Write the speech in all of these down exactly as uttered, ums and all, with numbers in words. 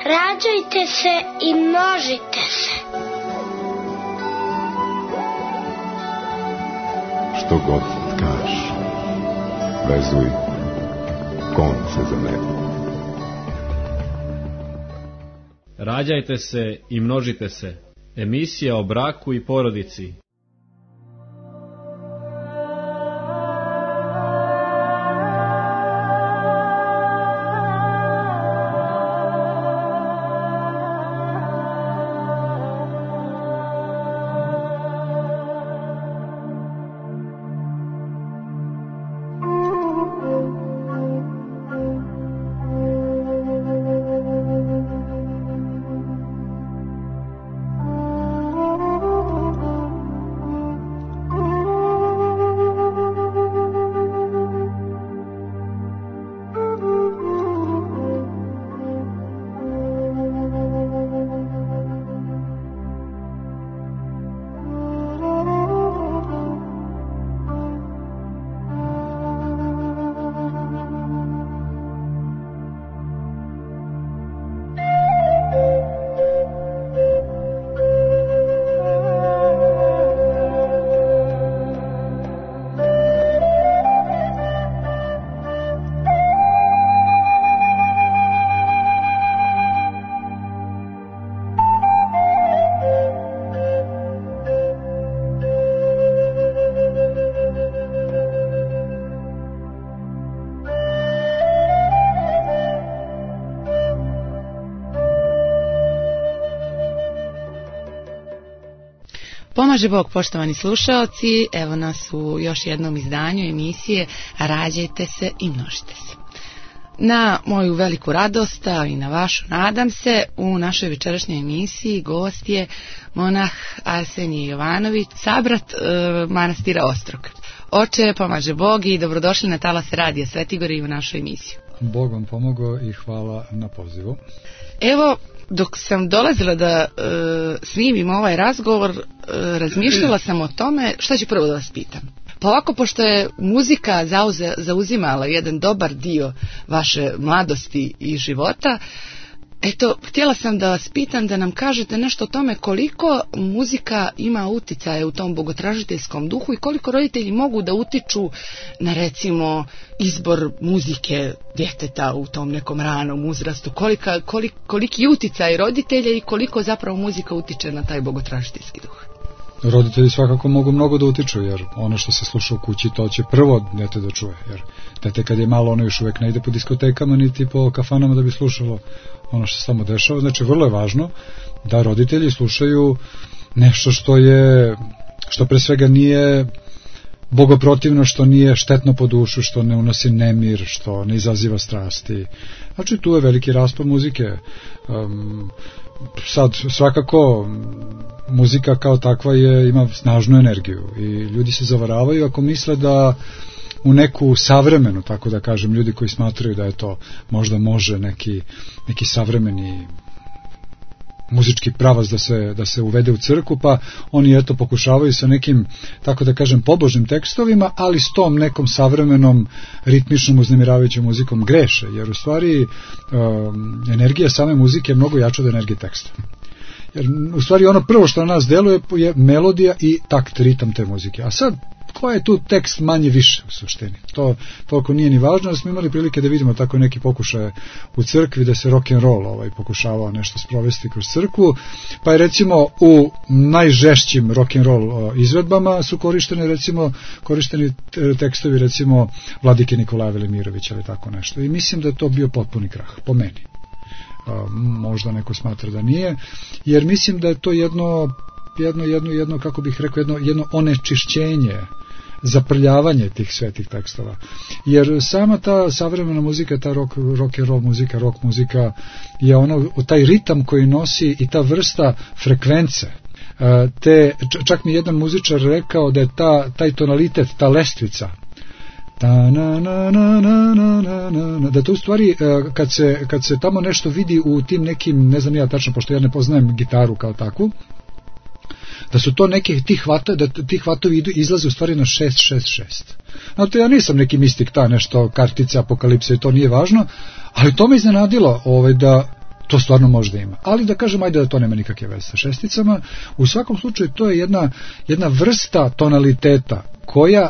Rađajte se i množite se. Što god kažeš, vezuj konce za mene. Rađajte se i množite se. Emisija o braku i porodici. Pomaže Bog, poštovani slušaoci, evo nas u još jednom izdanju emisije Rađajte se i množite se. Na moju veliku radost, a i na vašu, nadam se, u našoj večerašnjoj emisiji gost je monah Arsenije Jovanović, sabrat e, manastira Ostrog. Oče, pomaže Bog i dobrodošli na talas Radija Svetigore i u našu emisiju. Bog vam pomogao i hvala na pozivu. Evo, dok sam dolazila da e, snimim ovaj razgovor, e, razmišljala sam o tome šta ću prvo da vas pitam. Pa ovako, pošto je muzika zauze, zauzimala jedan dobar dio vaše mladosti i života, eto, htjela sam da vas pitam da nam kažete nešto o tome koliko muzika ima uticaja u tom bogotražiteljskom duhu i koliko roditelji mogu da utiču na, recimo, izbor muzike djeteta u tom nekom ranom uzrastu, kolika, kolik, koliki uticaj roditelja i koliko zapravo muzika utiče na taj bogotražiteljski duh. Roditelji svakako mogu mnogo da utiču, jer ono što se sluša u kući, to će prvo dete da čuje, jer dete kad je malo, ono još uvek ne ide po diskotekama niti po kafanama da bi slušalo ono što se tamo dešava. Znači vrlo je važno da roditelji slušaju nešto što je, što pre svega nije bogoprotivno, što nije štetno po dušu, što ne unosi nemir, što ne izaziva strasti. Znači tu je veliki raspon muzike. Um, sad svakako muzika kao takva je, ima snažnu energiju i ljudi se zavaravaju ako misle da u neku savremenu, tako da kažem, ljudi koji smatraju da je to možda može neki, neki savremeni muzički pravac da se, da se uvede u crkvu, pa oni eto pokušavaju sa nekim, tako da kažem, pobožnim tekstovima, ali s tom nekom savremenom ritmičnom uznemiravajućom muzikom greše, jer u stvari um, energija same muzike je mnogo jača od energije teksta. Jer u stvari ono prvo što na nas deluje je melodija i takt, ritam te muzike. A sad, koji je tu tekst manje više u suštini? To toliko nije ni važno, da smo imali prilike da vidimo tako neki pokušaje u crkvi, da se rock and roll ovaj, pokušavao nešto sprovesti kroz crkvu, pa je recimo u najžešćim rock and roll izvedbama su korišteni recimo korišteni tekstovi recimo Vladike Nikolaja Velimirovića ili tako nešto. I mislim da je to bio potpuni krah, po meni. Možda neko smatra da nije, jer mislim da je to jedno jedno, jedno, jedno kako bih rekao, jedno, jedno onečišćenje, zaprljavanje tih svetih tekstova. Jer sama ta savremena muzika, ta rock, rock and roll muzika, rock muzika je ono, taj ritam koji nosi i ta vrsta frekvence. Te, čak mi jedan muzičar rekao da je ta, taj tonalitet, ta lestvica, ta na na na na na na, da to u stvari kad se, kad se tamo nešto vidi u tim nekim, ne znam ja tačno, pošto ja ne poznajem gitaru kao takvu, da su to neke ti hvatovi, da ti hvatovi idu, izlaze u stvari na šest šest šest. Znači ja nisam neki mistik, ta nešto kartice apokalipse, to nije važno, ali to me iznenadilo, ovaj, da to stvarno možda ima. Ali da kažem, ajde da to nema nikakve veze sa šesticama, u svakom slučaju to je jedna, jedna vrsta tonaliteta koja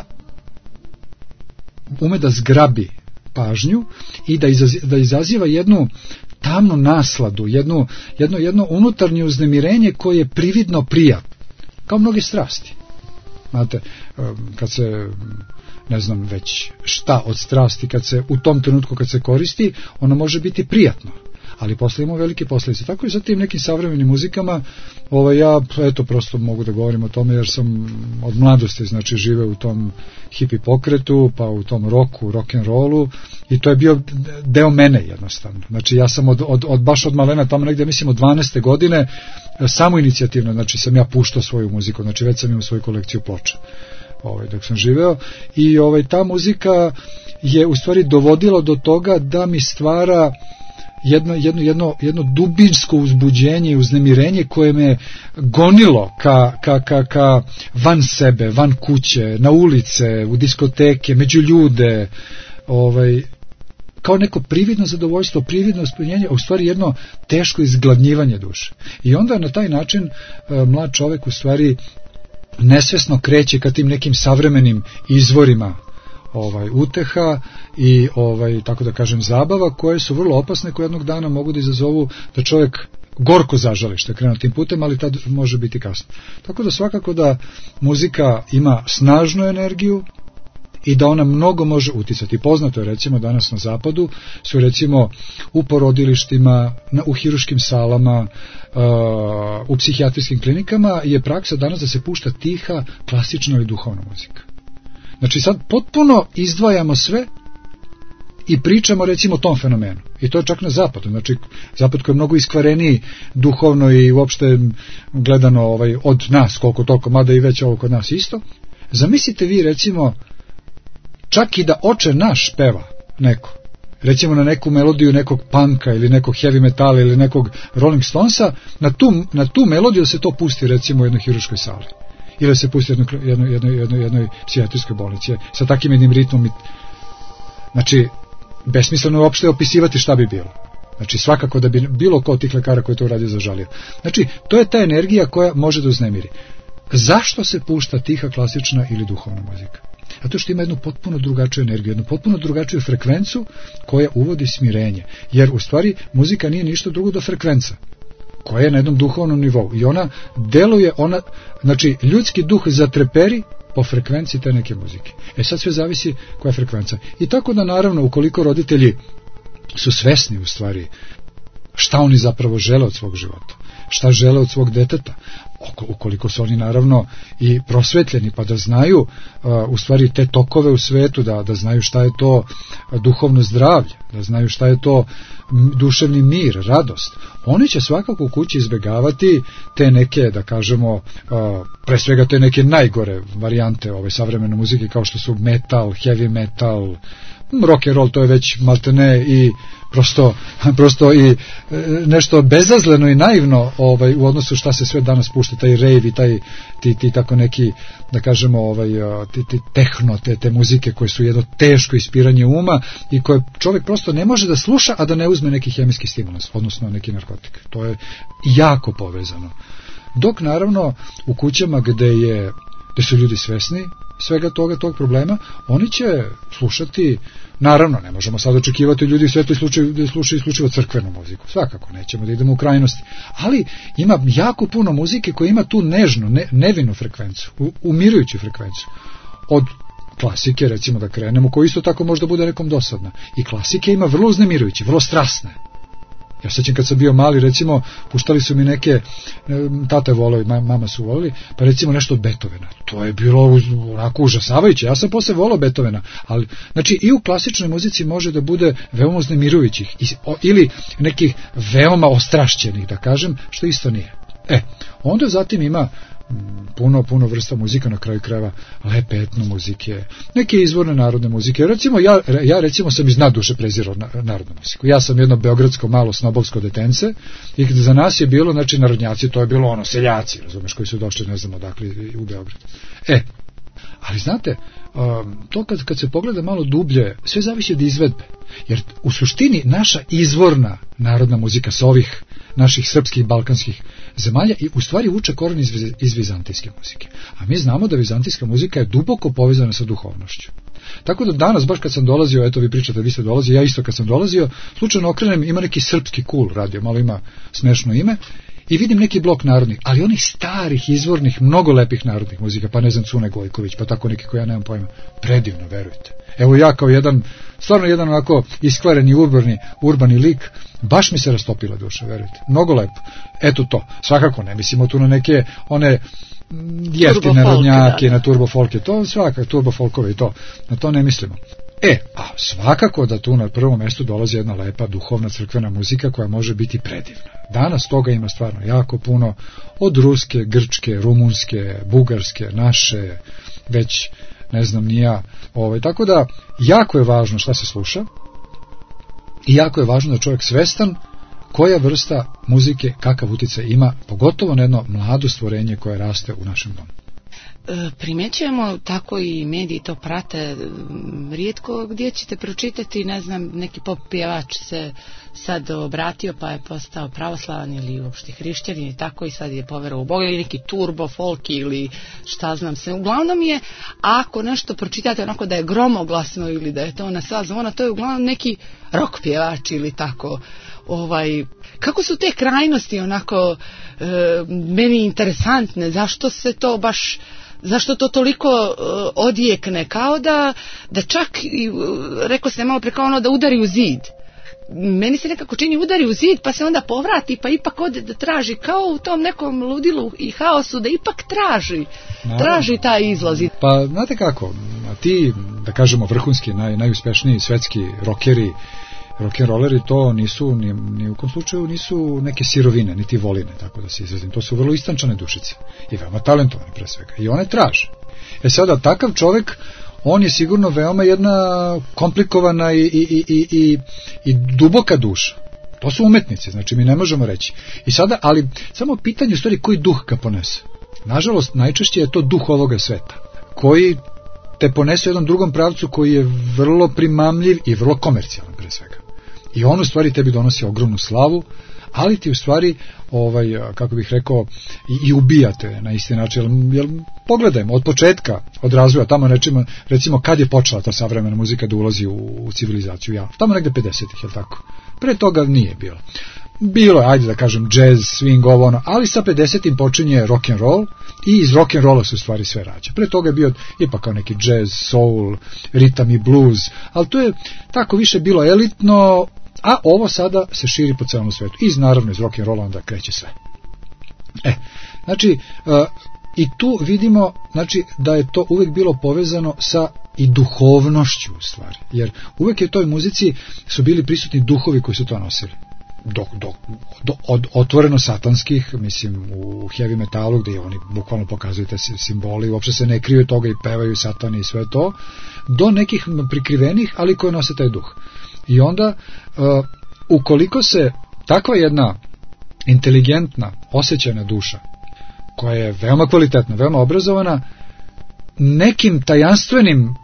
ume da zgrabi pažnju i da, izaz, da izaziva jednu tamnu nasladu, jednu, jedno, jedno unutarnje uznemirenje koje je prividno prijatno, kao mnoge strasti. Znate, kad se, ne znam već šta od strasti, kad se u tom trenutku kad se koristi, ono može biti prijatno, ali posle ima velike posljedice. Tako i sa tim nekim savremenim muzikama, ovaj, ja eto prosto mogu da govorim o tome jer sam od mladosti znači žive u tom hippie pokretu, pa u tom roku, rock and rollu, i to je bio deo mene jednostavno. Znači ja sam od, od, od baš od malena, tamo negdje mislim od dvanaeste godine, samo inicijativno, znači sam ja puštao svoju muziku, znači već sam imao svoju kolekciju ploča. Ovaj, dok sam živeo, i ovaj, ta muzika je u stvari dovodila do toga da mi stvara jedno, jedno, jedno, jedno dubinsko uzbuđenje i uznemirenje koje me gonilo ka, ka, ka, ka van sebe, van kuće, na ulice, u diskoteke, među ljude, ovaj, kao neko prividno zadovoljstvo, prividno ispunjenje, a u stvari jedno teško izgladnjivanje duše. I onda na taj način mlad čovjek u stvari nesvesno kreće ka tim nekim savremenim izvorima ovaj uteha i ovaj tako da kažem zabava koje su vrlo opasne, koje jednog dana mogu da izazovu da čovjek gorko zažali što je krenuo tim putem, ali tad može biti kasno. Tako da svakako da muzika ima snažnu energiju i da ona mnogo može uticati. Poznato je recimo danas na zapadu su recimo u porodilištima, na, u hiruškim salama, uh, u psihijatrijskim klinikama je praksa danas da se pušta tiha, klasična ili duhovna muzika. Znači sad potpuno izdvajamo sve i pričamo recimo o tom fenomenu. I to je čak na zapadu. Znači zapad koji je mnogo iskvareniji duhovno i uopšte gledano ovaj, od nas koliko toliko, mada i već ovo kod nas isto. Zamislite vi recimo čak i da oče naš peva neko, recimo na neku melodiju nekog punka ili nekog heavy metala ili nekog Rolling Stonesa, na tu, na tu melodiju se to pusti recimo u jednoj hiruškoj sali ili se pusti u jednoj, jednoj, jednoj, jednoj, jednoj psihijatrijskoj bolnici sa takim jednim ritmom. Znači besmisleno je uopšte opisivati šta bi bilo. Znači svakako da bi bilo ko od tih lekara koji to uradio zažalio. Znači to je ta energija koja može da uznemiri. Zašto se pušta tiha, klasična ili duhovna muzika? Zato što ima jednu potpuno drugačiju energiju, jednu potpuno drugačiju frekvencu koja uvodi smirenje. Jer u stvari muzika nije ništa drugo do frekvenca koja je na jednom duhovnom nivou i ona deluje, ona, znači ljudski duh zatreperi po frekvenciji te neke muzike. E sad sve zavisi koja je frekvenca. I tako da naravno ukoliko roditelji su svesni u stvari šta oni zapravo žele od svog života, šta žele od svog deteta, ukoliko su oni naravno i prosvetljeni pa da znaju uh, u stvari te tokove u svetu, da, da znaju šta je to duhovno zdravlje, da znaju šta je to duševni mir, radost, oni će svakako u kući izbjegavati te neke, da kažemo, uh, pre svega te neke najgore varijante ove savremene muzike kao što su metal, heavy metal, rock and roll, to je već maltene i prosto, prosto i nešto bezazleno i naivno ovaj, u odnosu šta se sve danas pušta, taj rave i taj, ti, ti tako neki, da kažemo, ovaj, ti, ti tehno, te, te muzike koje su jedno teško ispiranje uma i koje čovjek prosto ne može da sluša, a da ne uzme neki hemijski stimulans, odnosno neki narkotik. To je jako povezano. Dok naravno u kućama gde je, gde su ljudi svesni svega toga, tog problema, oni će slušati, naravno, ne možemo sad očekivati ljudi sve to slučaju, da slušaju isključivo crkvenu muziku, svakako nećemo da idemo u krajnosti, ali ima jako puno muzike koja ima tu nežnu, ne, nevinu frekvencu, umirujuću frekvencu, od klasike recimo da krenemo, koja isto tako možda bude nekom dosadna, i klasike ima vrlo uznemirujuće, vrlo strasne. Ja sećam kad sam bio mali, recimo, puštali su mi neke, tata je volao i mama su volili, pa recimo nešto od Beethovena. To je bilo onako užasavajuće. Ja sam posle volao Beethovena, ali, znači, i u klasičnoj muzici može da bude veoma uznemirujućih ili nekih veoma ostrašćenih, da kažem, što isto nije. E, onda zatim ima puno, puno vrsta muzika, na kraju krajeva lepe etno muzike, neke izvorne narodne muzike. Recimo, ja, ja recimo sam iz naduše prezirao na, narodnu muziku. Ja sam jedno beogradsko malo snobovsko detence i za nas je bilo, znači narodnjaci, to je bilo ono, seljaci, razumeš, koji su došli, ne znam odakle, u Beograd. E, Ali znate, to kad, kad se pogleda malo dublje, sve zavisi od izvedbe. Jer u suštini naša izvorna narodna muzika sa ovih naših srpskih i balkanskih zemalja i u stvari vuče koren iz, iz vizantijske muzike. A mi znamo da vizantijska muzika je duboko povezana sa duhovnošću. Tako da danas, baš kad sam dolazio, eto vi pričate, vi ste dolazili, ja isto kad sam dolazio, slučajno okrenem, ima neki srpski cool radio, malo ima smešno ime, i vidim neki blok narodnih, ali onih starih, izvornih, mnogo lepih narodnih muzika, pa ne znam, Cune Gojković, pa tako neki koji ja nemam pojma, predivno, verujte. Evo ja kao jedan, stvarno jedan onako iskvareni urbani, urbani lik, baš mi se rastopila duša, verujte, mnogo lepo. Eto to, svakako ne mislimo tu na neke one jeftine rodnjake, na turbo folke, to svakako, turbo folkove i to, na to ne mislimo. E, a svakako da tu na prvom mjestu dolazi jedna lepa duhovna crkvena muzika koja može biti predivna. Danas toga ima stvarno jako puno, od ruske, grčke, rumunske, bugarske, naše, već ne znam ni ja. Ovaj, tako da, jako je važno šta se sluša i jako je važno da čovjek svestan koja vrsta muzike, kakav utjecaj ima, pogotovo na jedno mlado stvorenje koje raste u našem domu. Primećujemo, tako i mediji to prate, rijetko gdje ćete pročitati, ne znam, neki pop pjevač se sad obratio pa je postao pravoslavan ili uopšte hrišćanin i tako i sad je poverovao u Boga, ili neki turbo folk ili šta znam se. Uglavnom je, ako nešto pročitate onako da je gromoglasno ili da je to na sva zvona, to je uglavnom neki rock pjevač ili tako. Ovaj, kako su te krajnosti onako e, meni interesantne, zašto se to baš, zašto to toliko e, odjekne, kao da, da čak, rekao ste malo pre, kao ono da udari u zid. Meni se nekako čini udari u zid pa se onda povrati pa ipak ode da traži, kao u tom nekom ludilu i haosu, da ipak traži, traži taj izlaz. Pa znate kako, ti, da kažemo vrhunski, naj, najuspješniji svetski rockeri, rock'n'rolleri, to nisu ni, ni u kom slučaju nisu neke sirovine, niti voline, tako da se izrazim. To su vrlo istančane dušice i veoma talentovane pre svega. I one traže. E sada, takav čovjek, on je sigurno veoma jedna komplikovana i, i, i, i, i duboka duša. To su umetnici, znači mi ne možemo reći. I sada, ali samo pitanje u stvari koji duh ga ponese. Nažalost, najčešće je to duh ovoga sveta, koji te ponese u jednom drugom pravcu koji je vrlo primamljiv i vrlo komercijalan pre svega. I on u stvari tebi donosi ogromnu slavu, ali ti u stvari, ovaj, kako bih rekao, i, i ubijate na isti način. Jer, jer pogledajmo, od početka, od razvoja, tamo nečima, recimo kad je počela ta savremena muzika da ulazi u, u civilizaciju, ja, tamo negde pedesetih, je li tako? Pre toga nije bilo. Bilo je, ajde da kažem, jazz, swing, ovo ono, ali sa pedesetim počinje rock and roll i iz rock and rolla su stvari sve rađe. Pre toga je bio ipak kao neki jazz, soul, ritam i blues, ali to je tako više bilo elitno, a ovo sada se širi po celom svetu. Iz naravno iz rock and rolla onda kreće sve. E, znači, uh, i tu vidimo, znači, da je to uvek bilo povezano sa i duhovnošću u stvari, jer uvek je u toj muzici su bili prisutni duhovi koji su to nosili. Do, do, do, od otvoreno satanskih, mislim u heavy metalu gdje oni bukvalno pokazuju te simboli, uopšte se ne kriju toga i pevaju satani i sve to, do nekih prikrivenih, ali koji nose taj duh. I onda uh, ukoliko se takva jedna inteligentna, osjećajna duša, koja je veoma kvalitetna, veoma obrazovana, nekim tajanstvenim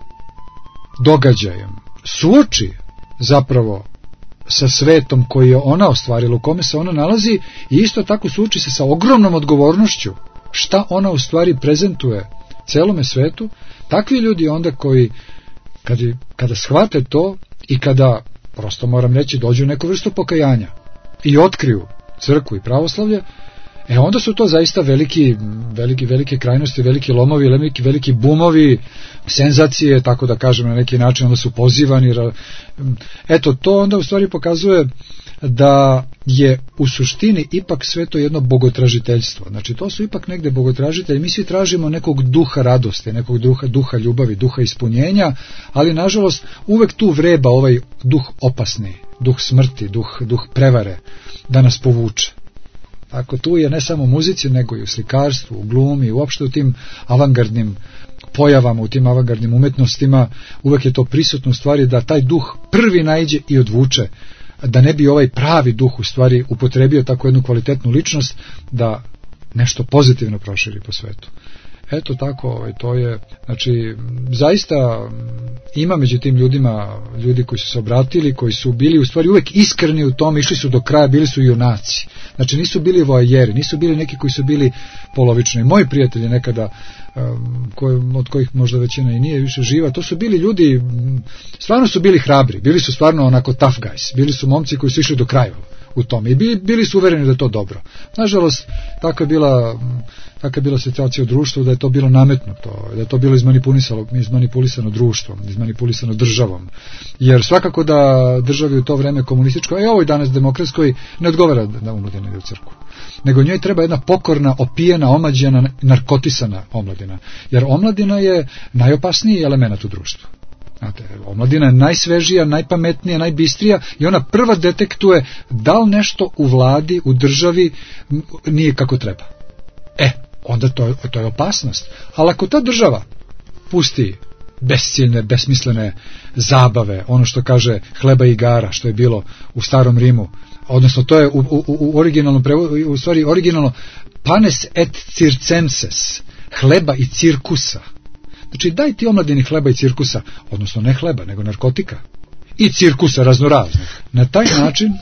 događajem suoči zapravo sa svetom koji je ona ostvarila, u kome se ona nalazi, i isto tako suoči se sa ogromnom odgovornošću šta ona u stvari prezentuje celome svetu, takvi ljudi onda koji kada, kada shvate to i kada, prosto moram reći, dođu u neku vrstu pokajanja i otkriju crkvu i pravoslavlje, e onda su to zaista veliki, veliki, velike krajnosti, veliki lomovi, veliki, veliki bumovi, senzacije, tako da kažem na neki način, onda su pozivani. Eto, to onda u stvari pokazuje da je u suštini ipak sve to jedno bogotražiteljstvo. Znači, to su ipak negde bogotražitelji. Mi svi tražimo nekog duha radosti, nekog duha, duha ljubavi, duha ispunjenja, ali nažalost uvek tu vreba ovaj duh opasni, duh smrti, duh, duh prevare, da nas povuče. Tako tu je ne samo u muzici, nego i u slikarstvu, u glumi, uopšte u tim avangardnim pojavama, u tim avangardnim umetnostima, uvek je to prisutno u stvari da taj duh prvi naiđe i odvuče, da ne bi ovaj pravi duh u stvari upotrebio tako jednu kvalitetnu ličnost da nešto pozitivno proširi po svetu. Eto tako, to je, znači, zaista ima među tim ljudima, ljudi koji su se obratili, koji su bili u stvari uvek iskreni u tom, išli su do kraja, bili su junaci. Znači nisu bili voajeri, nisu bili neki koji su bili polovični. Moji prijatelji nekada, um, koje, od kojih možda većina i nije više živa, to su bili ljudi, stvarno su bili hrabri, bili su stvarno onako tough guys, bili su momci koji su išli do kraja u tome i bili, bili su uvereni da je to dobro. Nažalost, tako je bila, tako je bila situacija u društvu, da je to bilo nametnuto, da je to bilo izmanipulisano, izmanipulisano društvom, izmanipulisano državom. Jer svakako da državi u to vreme komunističkoj, a i ovoj danas demokratskoj, ne odgovara da umladina ide u crkvu. Nego njoj treba jedna pokorna, opijena, omađena, narkotisana omladina. Jer omladina je najopasniji element u društvu. Znate, omladina je najsvežija, najpametnija, najbistrija i ona prva detektuje da li nešto u vladi, u državi nije kako treba. E, onda to, to je opasnost. Ali ako ta država pusti besciljne, besmislene zabave, ono što kaže hleba i igara, što je bilo u starom Rimu, odnosno to je u, u, u originalnom prevodu, u stvari originalno panes et circenses, hleba i cirkusa. Znači daj ti omladini hleba i cirkusa, odnosno ne hleba, nego narkotika i cirkusa raznoraznih. Na taj način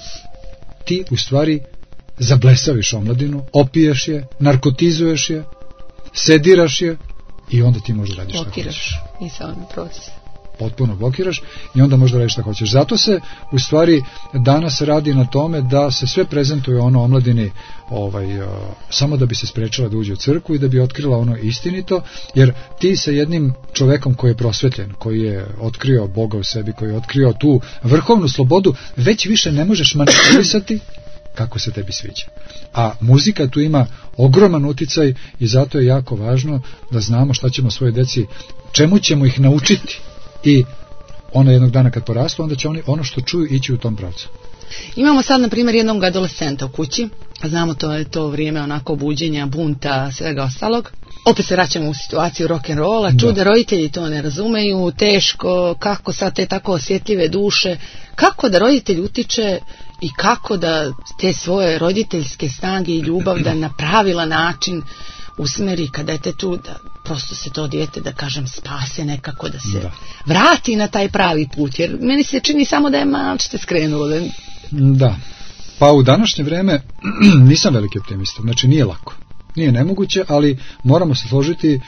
ti u stvari zablesaviš omladinu, opiješ je, narkotizuješ je, sediraš je i onda ti možda radiš šta hoćeš. Blokiraš i sam proces. Potpuno blokiraš i onda možda radiš šta hoćeš. Zato se u stvari danas radi na tome da se sve prezentuje ono omladini ovaj, uh, samo da bi se sprečila da uđe u crkvu i da bi otkrila ono istinito, jer ti sa jednim čovekom koji je prosvetljen, koji je otkrio Boga u sebi, koji je otkrio tu vrhovnu slobodu, već više ne možeš manipulisati kako se tebi sviđa. A muzika tu ima ogroman uticaj i zato je jako važno da znamo šta ćemo svoje deci, čemu ćemo ih naučiti. I ono jednog dana kad porastu, onda će oni ono što čuju ići u tom pravcu. Imamo sad, na primjer, jednog adolescenta u kući. Znamo, to je to vrijeme onako buđenja, bunta, svega ostalog. Opet se vraćamo u situaciju rock'n'rolla. Čude, roditelji to ne razumeju, teško, kako sad te tako osjetljive duše. Kako da roditelj utiče i kako da te svoje roditeljske snage i ljubav da na pravilan način usmeri kada je te tu, da prosto se to dijete, da kažem, spase nekako, da se da. vrati na taj pravi put, jer meni se čini samo da je malčice skrenulo. Da... da, pa u današnje vreme nisam veliki optimista, znači nije lako, nije nemoguće, ali moramo se složiti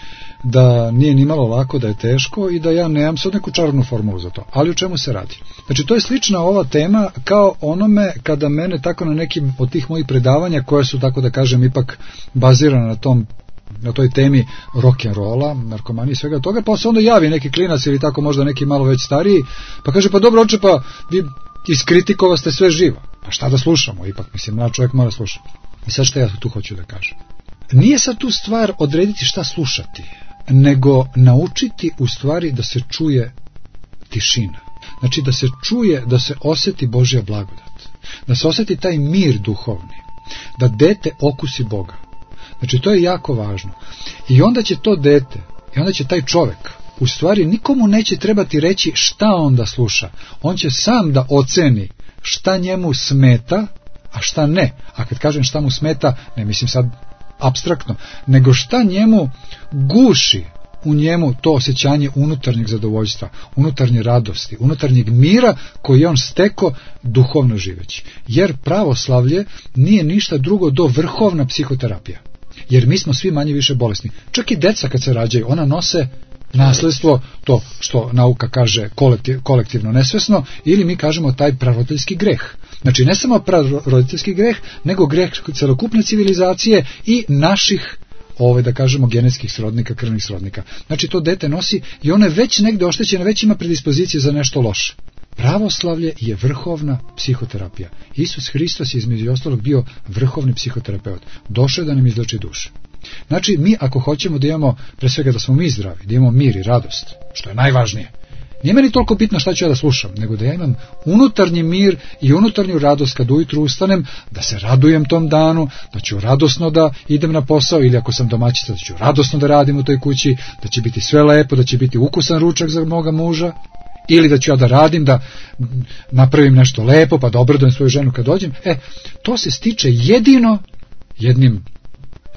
da nije ni malo lako, da je teško i da ja nemam sad neku čarobnu formulu za to. Ali o čemu se radi? Znači to je slična ova tema kao onome kada mene tako na nekim od tih mojih predavanja, koje su, tako da kažem, ipak bazirane na tom, na toj temi rock'n'rolla, narkomanije i svega toga, pa se onda javi neki klinac ili tako možda neki malo već stariji, pa kaže, pa dobro oče, pa vi iskritikova ste sve živo. Pa šta da slušamo? Ipak, mislim, mlad čovjek mora slušati. I sad šta ja tu hoću da kažem? Nije sad tu stvar odrediti šta slušati, nego naučiti u stvari da se čuje tišina. Znači da se čuje, da se osjeti Božja blagodat, da se osjeti taj mir duhovni, da dete okusi Boga. Znači to je jako važno. I onda će to dete, i onda će taj čovjek, u stvari nikomu neće trebati reći šta on da sluša. On će sam da oceni šta njemu smeta, a šta ne. A kad kažem šta mu smeta, ne mislim sad apstraktno, nego šta njemu guši u njemu to osjećanje unutarnjeg zadovoljstva, unutarnje radosti, unutarnjeg mira koji je on steko duhovno živeći. Jer pravoslavlje nije ništa drugo do vrhovna psihoterapija. Jer mi smo svi manje više bolesni. Čak i deca kad se rađaju, ona nose nasledstvo, to što nauka kaže kolektiv, kolektivno nesvesno, ili mi kažemo taj praroditeljski greh. Znači ne samo praroditeljski greh, nego greh celokupne civilizacije i naših, ove, da kažemo, genetskih srodnika, krvnih srodnika. Znači to dete nosi i ono je već negde oštećeno, već ima predispozicije za nešto loše. Pravoslavlje je vrhovna psihoterapija. Isus Hristos je između ostalog bio vrhovni psihoterapeut. Došao je da nam izleči duše. Znači mi ako hoćemo da imamo, pre svega da smo mi zdravi, da imamo mir i radost, što je najvažnije, nije meni toliko bitno šta ću ja da slušam, nego da ja imam unutarnji mir i unutarnju radost kad ujutru ustanem, da se radujem tom danu, da ću radosno da idem na posao, ili ako sam domaćica da ću radosno da radim u toj kući, da će biti sve lepo, da će biti ukusan ručak za moga muža, ili da ću ja da radim, da napravim nešto lepo, pa da obradujem svoju ženu kad dođem. E, to se stiče jedino jednim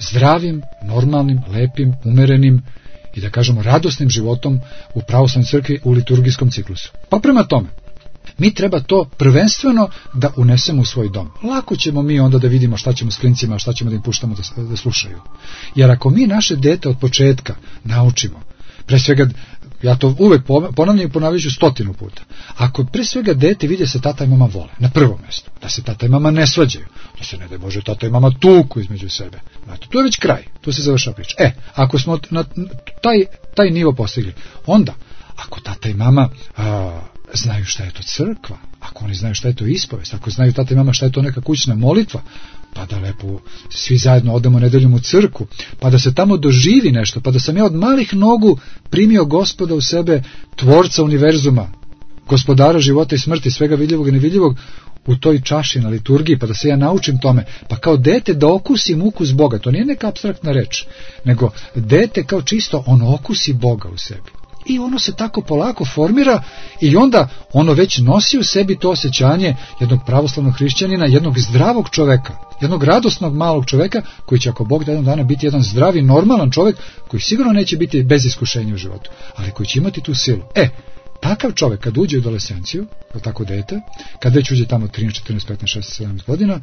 zdravim, normalnim, lepim, umerenim i da kažemo radosnim životom u pravoslavnoj crkvi u liturgijskom ciklusu. Pa prema tome, mi treba to prvenstveno da unesemo u svoj dom. Lako ćemo mi onda da vidimo šta ćemo s klincima, šta ćemo da im puštamo da, da slušaju. Jer ako mi naše dete od početka naučimo, pre svega, ja to uvek ponavljam i ponavljaću stotinu puta, ako pre svega dete vide se tata i mama vole, na prvom mjestu, da se tata i mama ne svađaju, da se ne daj Bože tata i mama tuku između sebe, znate, to je već kraj, tu se završava priča. E, ako smo na taj, taj nivo postigli, onda, ako tata i mama a, znaju šta je to crkva, ako oni znaju šta je to ispovest, ako znaju tata i mama šta je to neka kućna molitva, pa da lepo svi zajedno odemo nedeljom u crkvu, pa da se tamo doživi nešto, pa da sam ja od malih nogu primio Gospoda u sebe, tvorca univerzuma, gospodara života i smrti, svega vidljivog i nevidljivog, u toj čaši na liturgiji, pa da se ja naučim tome, pa kao dete da okusim ukus Boga, to nije neka apstraktna reč, nego dete kao čisto, ono okusi Boga u sebi. I ono se tako polako formira i onda ono već nosi u sebi to osjećanje jednog pravoslavnog hrišćanina, jednog zdravog čoveka, jednog radosnog malog čoveka koji će ako Bog da jednog dana biti jedan zdravi, normalan čovek koji sigurno neće biti bez iskušenja u životu, ali koji će imati tu silu. E, takav čovek kad uđe u adolescenciju, kao tako dete, kad već uđe tamo trinaest, četrnaest, petnaest, šesnaest, sedamnaest godina,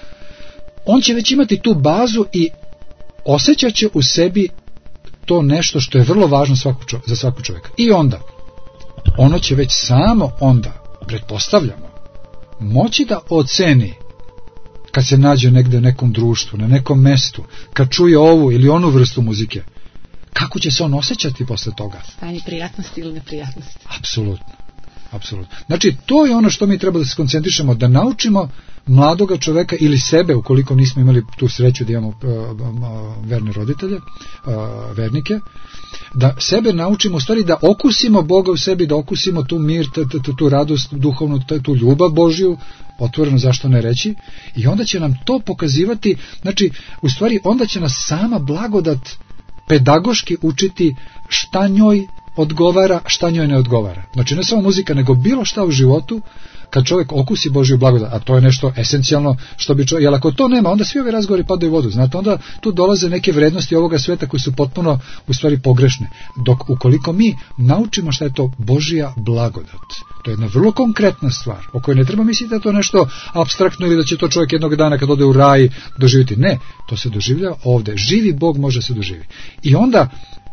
on će već imati tu bazu i osjećat će u sebi to nešto što je vrlo važno svaku čo, za svakog čovjeka. I onda, ono će već samo onda, pretpostavljamo, moći da oceni kad se nađe negde u nekom društvu, na nekom mestu, kad čuje ovu ili onu vrstu muzike, kako će se on osjećati posle toga? Stanje prijatnosti ili neprijatnosti? Apsolutno. Apsolutno. Znači, to je ono što mi treba da se koncentrišemo, da naučimo mladoga čoveka ili sebe, ukoliko nismo imali tu sreću da imamo uh, uh, verne roditelje, uh, vernike, da sebe naučimo, u stvari da okusimo Boga u sebi, da okusimo tu mir, t, t, t, tu radost duhovnu, t, tu ljubav Božju, otvoreno zašto ne reći, i onda će nam to pokazivati, znači, u stvari, onda će nas sama blagodat pedagoški učiti šta njoj odgovara, šta njoj ne odgovara. Znači ne samo muzika, nego bilo šta u životu, kad čovjek okusi Božju blagodat, a to je nešto esencijalno što bi čovjek, jer ako to nema, onda svi ovi razgovori padaju u vodu, znate, onda tu dolaze neke vrednosti ovoga sveta koji su potpuno u stvari pogrešne. Dok ukoliko mi naučimo šta je to Božja blagodat, to je jedna vrlo konkretna stvar, o kojoj ne treba misliti da je to nešto apstraktno ili da će to čovjek jednog dana kad ode u raj doživjeti. Ne, to se doživlja ovde. Živi Bog može se doživi. I onda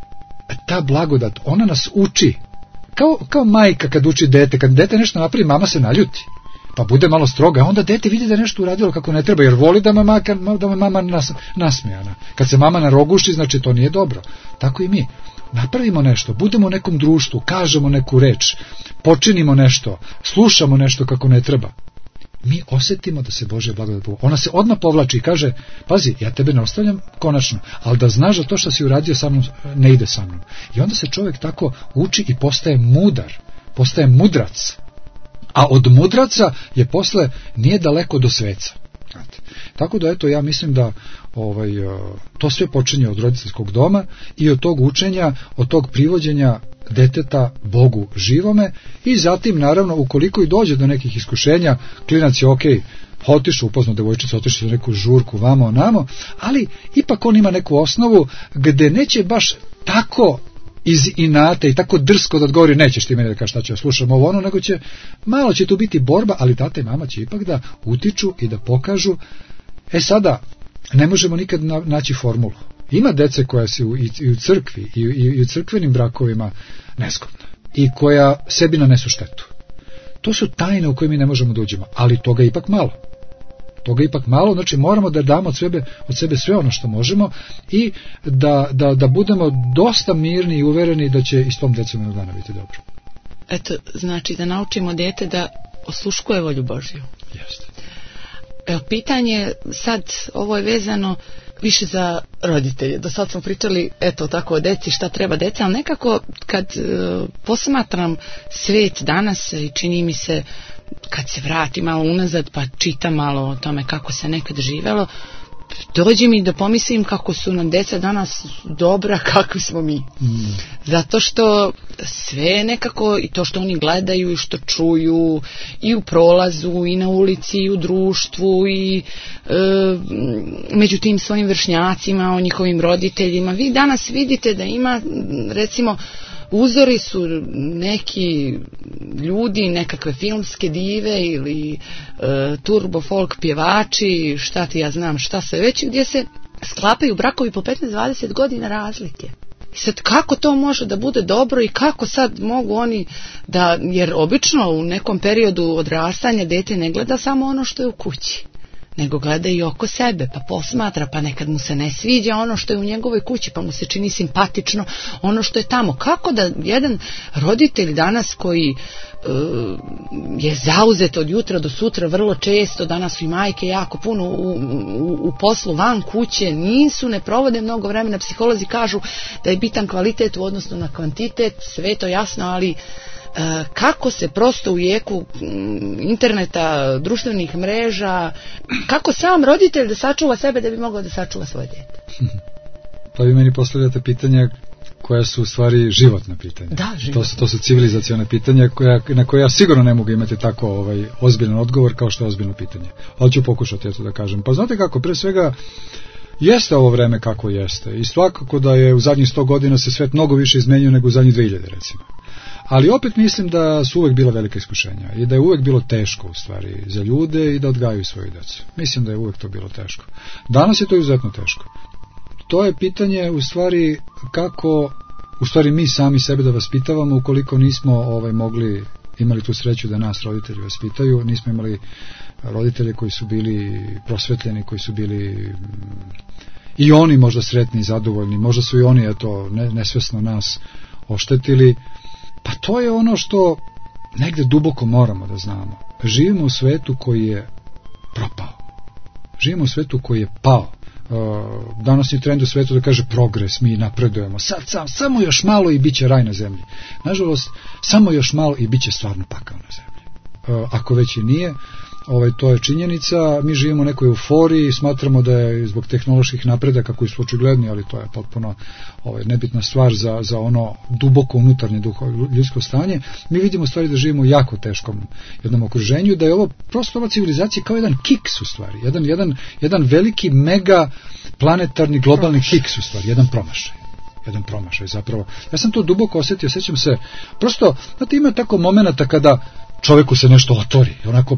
ta blagodat, ona nas uči, kao, kao majka kad uči dete, kad dete nešto napravi, mama se naljuti, pa bude malo stroga, a onda dete vidi da je nešto uradilo kako ne treba, jer voli da me, maka, da me mama nas, nasmijana. Kad se mama naroguši, znači to nije dobro. Tako i mi. Napravimo nešto, budemo u nekom društvu, kažemo neku reč, počinimo nešto, slušamo nešto kako ne treba. Mi osjetimo da se Božja blagodat povlači. Ona se odmah povlači i kaže, pazi, ja tebe ne ostavljam konačno, ali da znaš da to što si uradio sa mnom ne ide sa mnom. I onda se čovjek tako uči i postaje mudar, postaje mudrac. A od mudraca je posle nije daleko do sveca. Znate. Tako da eto, ja mislim da ovaj, to sve počinje od roditeljskog doma i od tog učenja, od tog privođenja deteta Bogu živome i zatim naravno ukoliko i dođe do nekih iskušenja, klinac je ok, otišao, upoznao devojčicu, otišao za neku žurku vamo onamo, ali ipak on ima neku osnovu gde neće baš tako iz inate i tako drsko da odgovori, nećeš ti mene da kažeš šta ću ja slušam ovo ono, nego će, malo će tu biti borba, ali tata i mama će ipak da utiču i da pokažu. E sada, ne možemo nikad naći formulu. Ima dece koja su i u crkvi i, i, i u crkvenim brakovima nezgodna i koja sebi nanesu štetu. To su tajne u koje mi ne možemo da uđemo, ali toga je ipak malo. Toga je ipak malo, znači moramo da damo od sebe, od sebe sve ono što možemo i da, da, da budemo dosta mirni i uvereni da će i s tom decom jednog dana biti dobro. Eto, znači da naučimo dete da osluškuje volju Božju. Jeste. Evo, pitanje sad, ovo je vezano više za roditelje. Do sad smo pričali, eto, tako o deci, šta treba deci, ali nekako kad e, posmatram svijet danas i čini mi se, kad se vrati malo unazad pa čita malo o tome kako se nekad živelo, dođe mi da pomislim kako su nam deca danas dobra, kakvi smo mi. Mm. Zato što sve nekako, i to što oni gledaju i što čuju, i u prolazu, i na ulici, i u društvu, i e, među tim svojim vršnjacima, o njihovim roditeljima. Vi danas vidite da ima, recimo, uzori su neki ljudi, nekakve filmske dive ili e, turbo folk pjevači, šta ti ja znam, šta sve već, gdje se sklapaju brakovi po petnaest dvadeset godina razlike. I sad kako to može da bude dobro i kako sad mogu oni da, jer obično u nekom periodu odrastanja dete ne gleda samo ono što je u kući, nego gleda i oko sebe, pa posmatra, pa nekad mu se ne sviđa ono što je u njegovoj kući, pa mu se čini simpatično ono što je tamo. Kako da jedan roditelj danas koji uh, je zauzet od jutra do sutra vrlo često, danas su i majke jako puno u, u, u poslu van kuće, nisu, ne provode mnogo vremena, psiholozi kažu da je bitan kvalitet u odnosu na kvantitet, sve to jasno, ali kako se prosto u jeku interneta, društvenih mreža, kako sam roditelj da sačuva sebe da bi mogao da sačuva svoje dete. Pa vi meni postavljate pitanja koja su u stvari životna pitanja. Da, životna. To su, to su civilizacione pitanja koja, na koje ja sigurno ne mogu imati tako ovaj, ozbiljan odgovor kao što je ozbiljno pitanje. Ali ću pokušati eto da kažem. Pa znate kako, pre svega jeste ovo vreme kako jeste i svakako da je u zadnjih sto godina se svet mnogo više izmenio nego u zadnjih dve hiljade recimo. Ali opet mislim da su uvek bila velika iskušenja i da je uvek bilo teško u stvari za ljude i da odgajaju svoju decu. Mislim da je uvek to bilo teško. Danas je to izuzetno teško. To je pitanje u stvari kako u stvari mi sami sebe da vaspitavamo ukoliko nismo ovaj mogli imali tu sreću da nas roditelji vaspitaju, nismo imali roditelje koji su bili prosvetljeni, koji su bili i oni možda sretni i zadovoljni, možda su i oni eto ne, nesvesno nas oštetili. Pa to je ono što negde duboko moramo da znamo. Živimo u svetu koji je propao. Živimo u svetu koji je pao. Danas je trend u svetu da kaže progres, mi napredujemo. Sad, sam, samo još malo i bit će raj na zemlji. Nažalost, samo još malo i bit će stvarno pakao na zemlji. Ako već i nije, ovaj, to je činjenica. Mi živimo u nekoj euforiji, smatramo da je zbog tehnoloških napredaka koji su očigledni, ali to je potpuno ovaj, nebitna stvar za, za ono duboko unutarnje duho, ljudsko stanje. Mi vidimo u stvari da živimo u jako teškom jednom okruženju, da je ovo prosto ova civilizacija kao jedan kiks u stvari, jedan, jedan, jedan veliki mega planetarni globalni kiks u stvari, jedan promašaj. jedan promašaj zapravo. Ja sam to duboko osjetio, sjećam se, prosto, znate, ima tako momenata kada čovjeku se nešto otvori, onako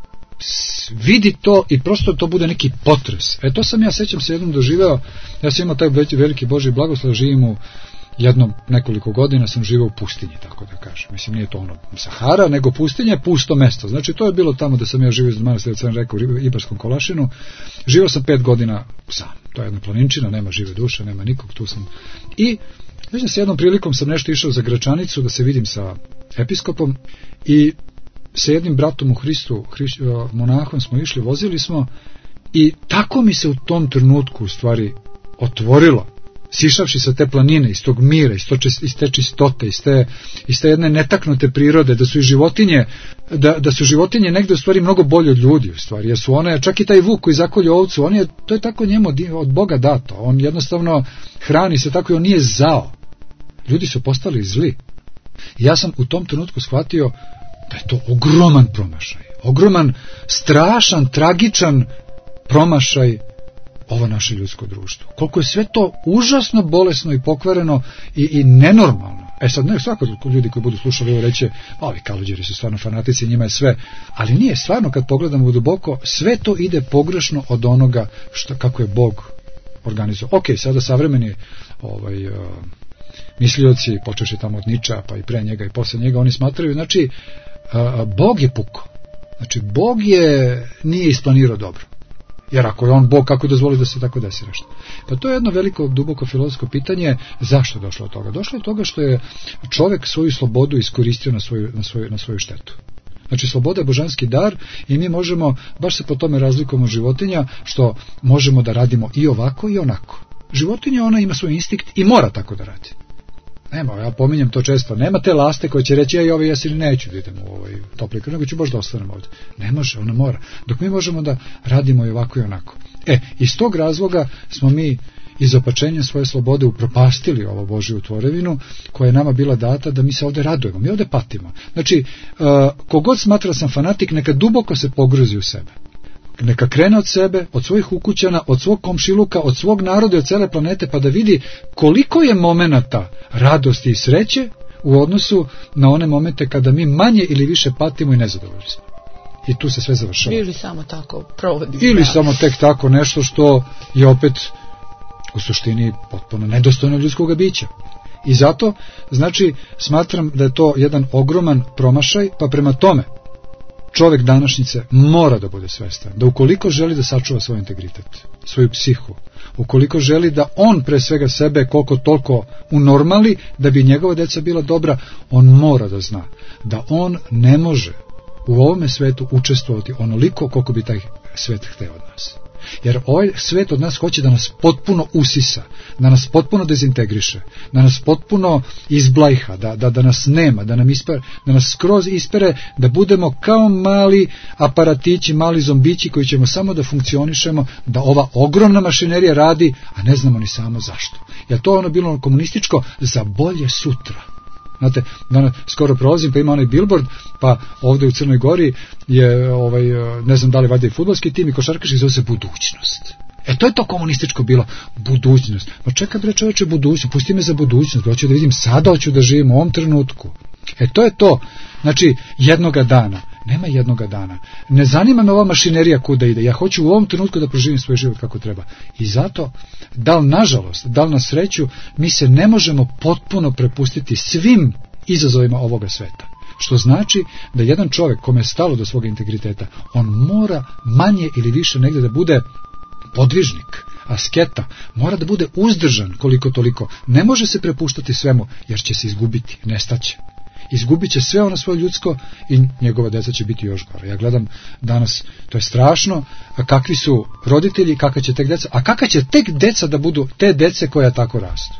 vidi to i prosto to bude neki potres. E to sam ja, sećam se, jednom doživeo, ja sam imao taj veliki Božji blagoslov, živim u jednom nekoliko godina sam živeo u pustinji, tako da kažem. Mislim, nije to ono Sahara, nego pustinje, pusto mesto. Znači, to je bilo tamo da sam ja živio iz manastira Crne Reke u Ibarskom Kolašinu. Živio sam pet godina sam. To je jedna planinčina, nema žive duše, nema nikog, tu sam. I, mislim se, jednom prilikom sam nešto išao za Gračanicu da se vidim sa episkopom i sa jednim bratom u Hristu, hriš, monahom smo išli, vozili smo i tako mi se u tom trenutku u stvari otvorilo, sišavši sa te planine, iz tog mira, iz, to, iz te čistote, iz te, iz te jedne netaknute prirode, da su i životinje, da, da su životinje negde u stvari mnogo bolje od ljudi u stvari, jer su one, čak i taj vuk koji zakolje ovcu, on je, to je tako njemu od, od Boga dato, on jednostavno hrani se tako i on nije zao. Ljudi su postali zli. Ja sam u tom trenutku shvatio da je to ogroman promašaj, ogroman, strašan, tragičan promašaj ovo naše ljudsko društvo. Koliko je sve to užasno bolesno i pokvareno i, i nenormalno. E sad, ne, svako ljudi koji budu slušali ovo reće, ovi Kalođeri su stvarno fanatici, njima je sve, ali nije, stvarno kad pogledamo duboko, sve to ide pogrešno od onoga što, kako je Bog organizovao. Ok, sada savremeni ovaj, uh, mislioci, počeši tamo od Niča, pa i pre njega i posle njega, oni smatraju, znači, uh, Bog je puko. Znači, Bog je, nije isplanirao dobro. Jer ako je on Bog, kako dozvoli da se tako desi nešto? Pa to je jedno veliko, duboko filozofsko pitanje, zašto je došlo od toga? Došlo je od toga što je čovjek svoju slobodu iskoristio na svoju, na svoju, na svoju štetu. Znači, sloboda je božanski dar i mi možemo, baš se po tome razlikujemo od životinja, što možemo da radimo i ovako i onako. Životinja, ona ima svoj instinkt i mora tako da radi. Nema, ja pominjem to često, nema te laste koja će reći, ja i ovaj jeseni neću da idem u ovaj topli kraj, nego ću baš da ostanem ovdje. Ne može, ona mora. Dok mi možemo da radimo i ovako i onako. E, iz tog razloga smo mi iz opačenja svoje slobode upropastili ovo Božju tvorevinu koja je nama bila data da mi se ovdje radujemo, mi ovdje patimo. Znači, uh, kogod smatra sam fanatik, neka duboko se pogruzi u sebe. Neka krene od sebe, od svojih ukućana, od svog komšiluka, od svog naroda i od cele planete, pa da vidi koliko je momenata radosti i sreće u odnosu na one momente kada mi manje ili više patimo i nezadovoljni smo. I tu se sve završava. Ili samo tako provodi. Ili da. samo tek tako nešto što je opet u suštini potpuno nedostojno ljudskog bića. I zato, znači, smatram da je to jedan ogroman promašaj, pa prema tome čovjek današnjice mora da bude svestan da ukoliko želi da sačuva svoj integritet, svoju psihu, ukoliko želi da on pre svega sebe koliko toliko unormali da bi njegova deca bila dobra, on mora da zna da on ne može u ovome svetu učestvovati onoliko koliko bi taj svet hteo od nas. Jer ovaj svet od nas hoće da nas potpuno usisa, da nas potpuno dezintegriše, da nas potpuno izblajha, da, da, da nas nema, da, nam ispere, da nas skroz ispere, da budemo kao mali aparatići, mali zombići koji ćemo samo da funkcionišemo, da ova ogromna mašinerija radi, a ne znamo ni samo zašto. Jer to je ono bilo komunističko za bolje sutra. Znate, danas skoro prolazim, pa ima onaj billboard, pa ovdje u Crnoj Gori je, ovaj, ne znam da li valjda i fudbalski tim i košarkaški, zove se budućnost. E to je to komunističko bilo, budućnost. Ma čekaj bre čoveče, budućnost, pusti me za budućnost, hoću da vidim sada, hoću da živim u ovom trenutku. E to je to, znači jednoga dana, nema jednoga dana, ne zanima me ova mašinerija kuda ide, ja hoću u ovom trenutku da proživim svoj život kako treba. I zato, da li nažalost, da li na sreću, mi se ne možemo potpuno prepustiti svim izazovima ovoga sveta. Što znači da jedan čovjek kome je stalo do svoga integriteta, on mora manje ili više negdje da bude podvižnik, asketa, mora da bude uzdržan koliko toliko, ne može se prepuštati svemu jer će se izgubiti, nestaće. Izgubit će sve ono svoje ljudsko i njegova deca će biti još gore. Ja gledam danas, to je strašno, a kakvi su roditelji, kakva će tek deca, a kakva će tek deca da budu te dece koja tako rastu.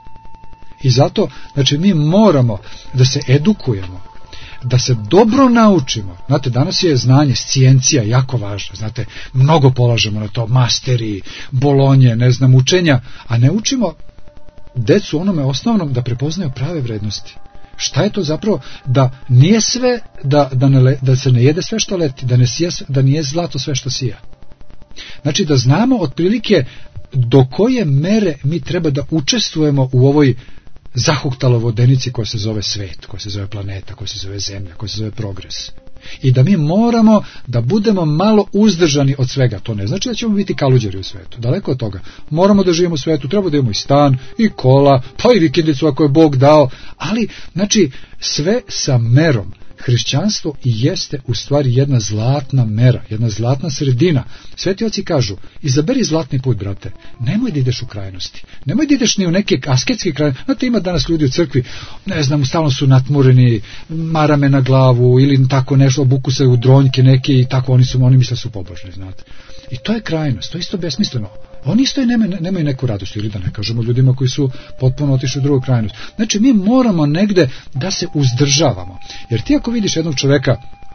I zato, znači mi moramo da se edukujemo, da se dobro naučimo. Znate, danas je znanje, scijencija jako važna, znate, mnogo polažemo na to, masteri, bolonje, ne znam, učenja, a ne učimo decu onome osnovnom da prepoznaju prave vrednosti. Šta je to zapravo? Da nije sve, da, da, ne, da se ne jede sve što leti, da, ne sija, da nije zlato sve što sija. Znači da znamo otprilike do koje mere mi treba da učestvujemo u ovoj zahuktaloj vodenici koja se zove svet, koja se zove planeta, koja se zove zemlja, koja se zove progres. I da mi moramo da budemo malo uzdržani od svega. To ne znači da ćemo biti kaluđeri u svetu, daleko od toga. Moramo da živimo u svetu, treba da imamo i stan, i kola, pa i vikendicu ako je Bog dao, ali znači sve sa merom. Hrišćanstvo i jeste u stvari jedna zlatna mera, jedna zlatna sredina. Sveti oci kažu, izaberi zlatni put, brate, nemoj da ideš u krajnosti, nemoj da ideš ni u neke asketske krajnosti. Znate, ima danas ljudi u crkvi, ne znam, stalno su natmureni, marame na glavu ili tako nešto, obuku se u dronjke neke i tako, oni, su, oni misle su pobožni, znate. I to je krajnost, to je isto besmisleno. Oni isto i nemaju, nemaju neku radost, ili da ne kažemo ljudima koji su potpuno otišli u drugu krajnost. Znači mi moramo negde da se uzdržavamo. Jer ti ako vidiš jednog čoveka,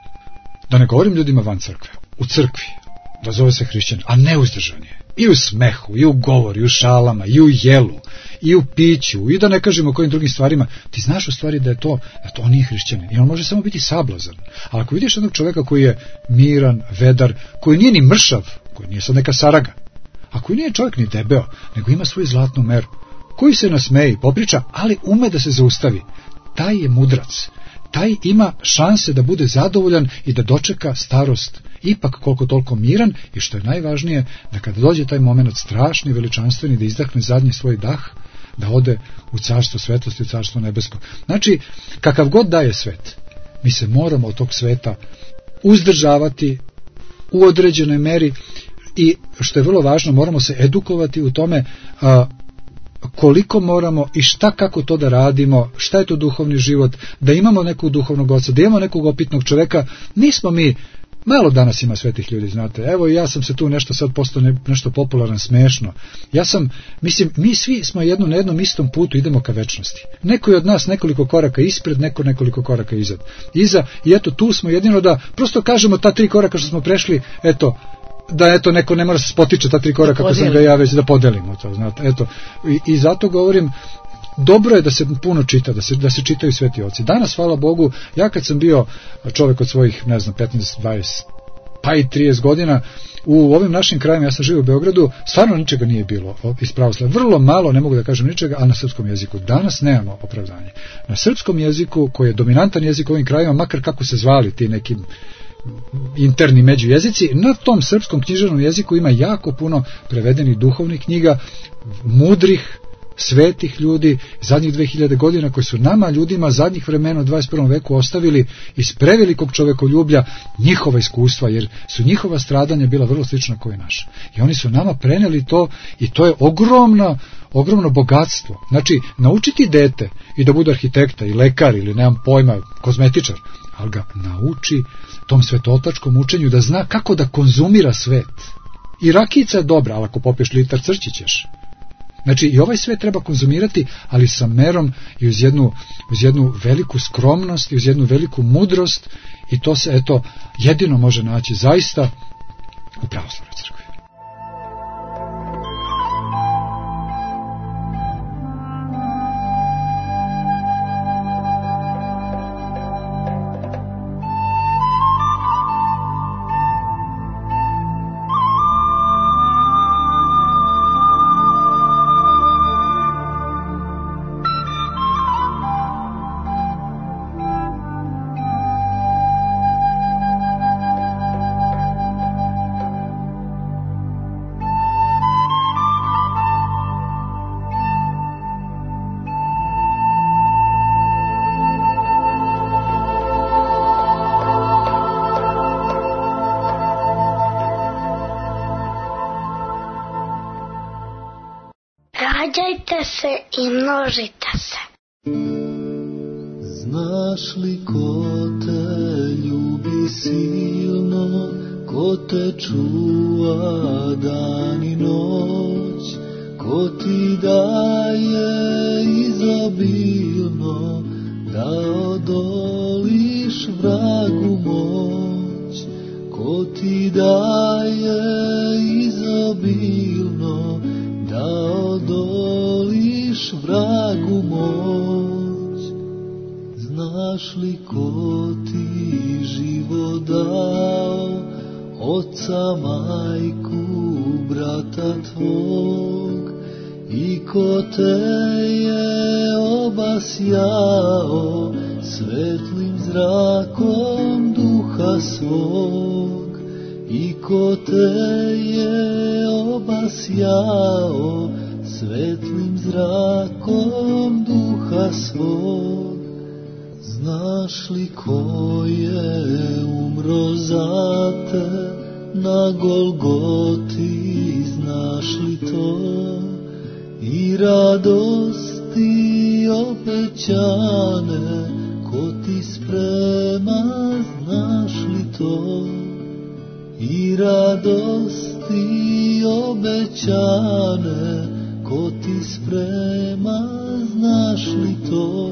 da ne govorim ljudima van crkve, u crkvi, da zove se hrišćan, a neuzdržan je. I u smehu, i u govoru, i u šalama, i u jelu, i u piću, i da ne kažemo o kojim drugim stvarima, ti znaš u stvari da je to, da to on nije hrišćanin. I on može samo biti sablazan. Ali ako vidiš jednog čoveka koji je miran, vedar, koji nije ni mršav, koji nije sad neka saraga, a koji nije čovjek ni debeo, nego ima svoju zlatnu meru, koji se nasmeji, popriča, ali ume da se zaustavi, taj je mudrac, taj ima šanse da bude zadovoljan i da dočeka starost ipak koliko toliko miran i što je najvažnije, da kada dođe taj moment strašni, veličanstveni, da izdahne zadnji svoj dah, da ode u carstvo svetlosti, u carstvo nebesko. Znači, kakav god daje svet, mi se moramo od tog sveta uzdržavati u određenoj meri i što je vrlo važno, moramo se edukovati u tome a, koliko moramo i šta kako to da radimo, šta je to duhovni život, da imamo nekog duhovnog oca, da imamo nekog opitnog čoveka. Nismo mi Malo danas ima svetih ljudi, znate. Evo ja sam se tu nešto sad postao ne, nešto popularan, smešno. Ja sam, mislim, mi svi smo jedno na jednom istom putu, idemo ka večnosti. Neko je od nas nekoliko koraka ispred, neko nekoliko koraka izad. Iza, i eto tu smo jedino da prosto kažemo ta tri koraka što smo prešli, eto, da eto neko ne mora se spotiče ta tri koraka kako sam ga ja već da podelimo to, znate. Eto, i, i zato govorim, dobro je da se puno čita, da se, da se čitaju sveti oci. Danas, hvala Bogu, ja kad sam bio čovjek od svojih, ne znam, petnaest, dvadeset, pa i trideset godina, u ovim našim krajima, ja sam živio u Beogradu, stvarno ničega nije bilo iz pravoslavlja. Vrlo malo, ne mogu da kažem ničega, a na srpskom jeziku. Danas nemamo opravdanje. Na srpskom jeziku, koji je dominantan jezik u ovim krajima, makar kako se zvali ti nekim interni međujezici, na tom srpskom književnom jeziku ima jako puno prevedenih duhovnih knjiga, mudrih, svetih ljudi zadnjih dve hiljade godina koji su nama ljudima zadnjih vremena u dvadeset prvom veku ostavili iz prevelikog čovekoljublja njihova iskustva, jer su njihova stradanja bila vrlo slična kao i naša. I oni su nama preneli to i to je ogromno, ogromno bogatstvo. Znači, naučiti dete i da bude arhitekta i lekar ili nemam pojma, kozmetičar, ali ga nauči tom svetotačkom učenju da zna kako da konzumira svet. I rakijica je dobra, ali ako popiješ litar crći ćeš. Znači i ovaj svet treba konzumirati, ali sa merom i uz jednu, uz jednu veliku skromnost i uz jednu veliku mudrost, i to se eto jedino može naći zaista u pravoslavnoj crkvi. Rađajte se i množite se. Znaš li ko te ljubi silno, ko te čuva dan i noć, ko ti daje izobilno, da odoliš vragu moć, ko ti daje izobilno, da odoliš vragu moć. Znaš li ko ti život dao, oca, majku, brata tvog, i ko te je obasjao svetlim zrakom duha svog, i ko te je obasjao svetlim zrakom duha svog. Znaš li ko je umro za te na Golgoti, znaš li to? I radosti obećane ko ti sprema, znaš li to? I radosti obećane ko ti sprema, znaš li to?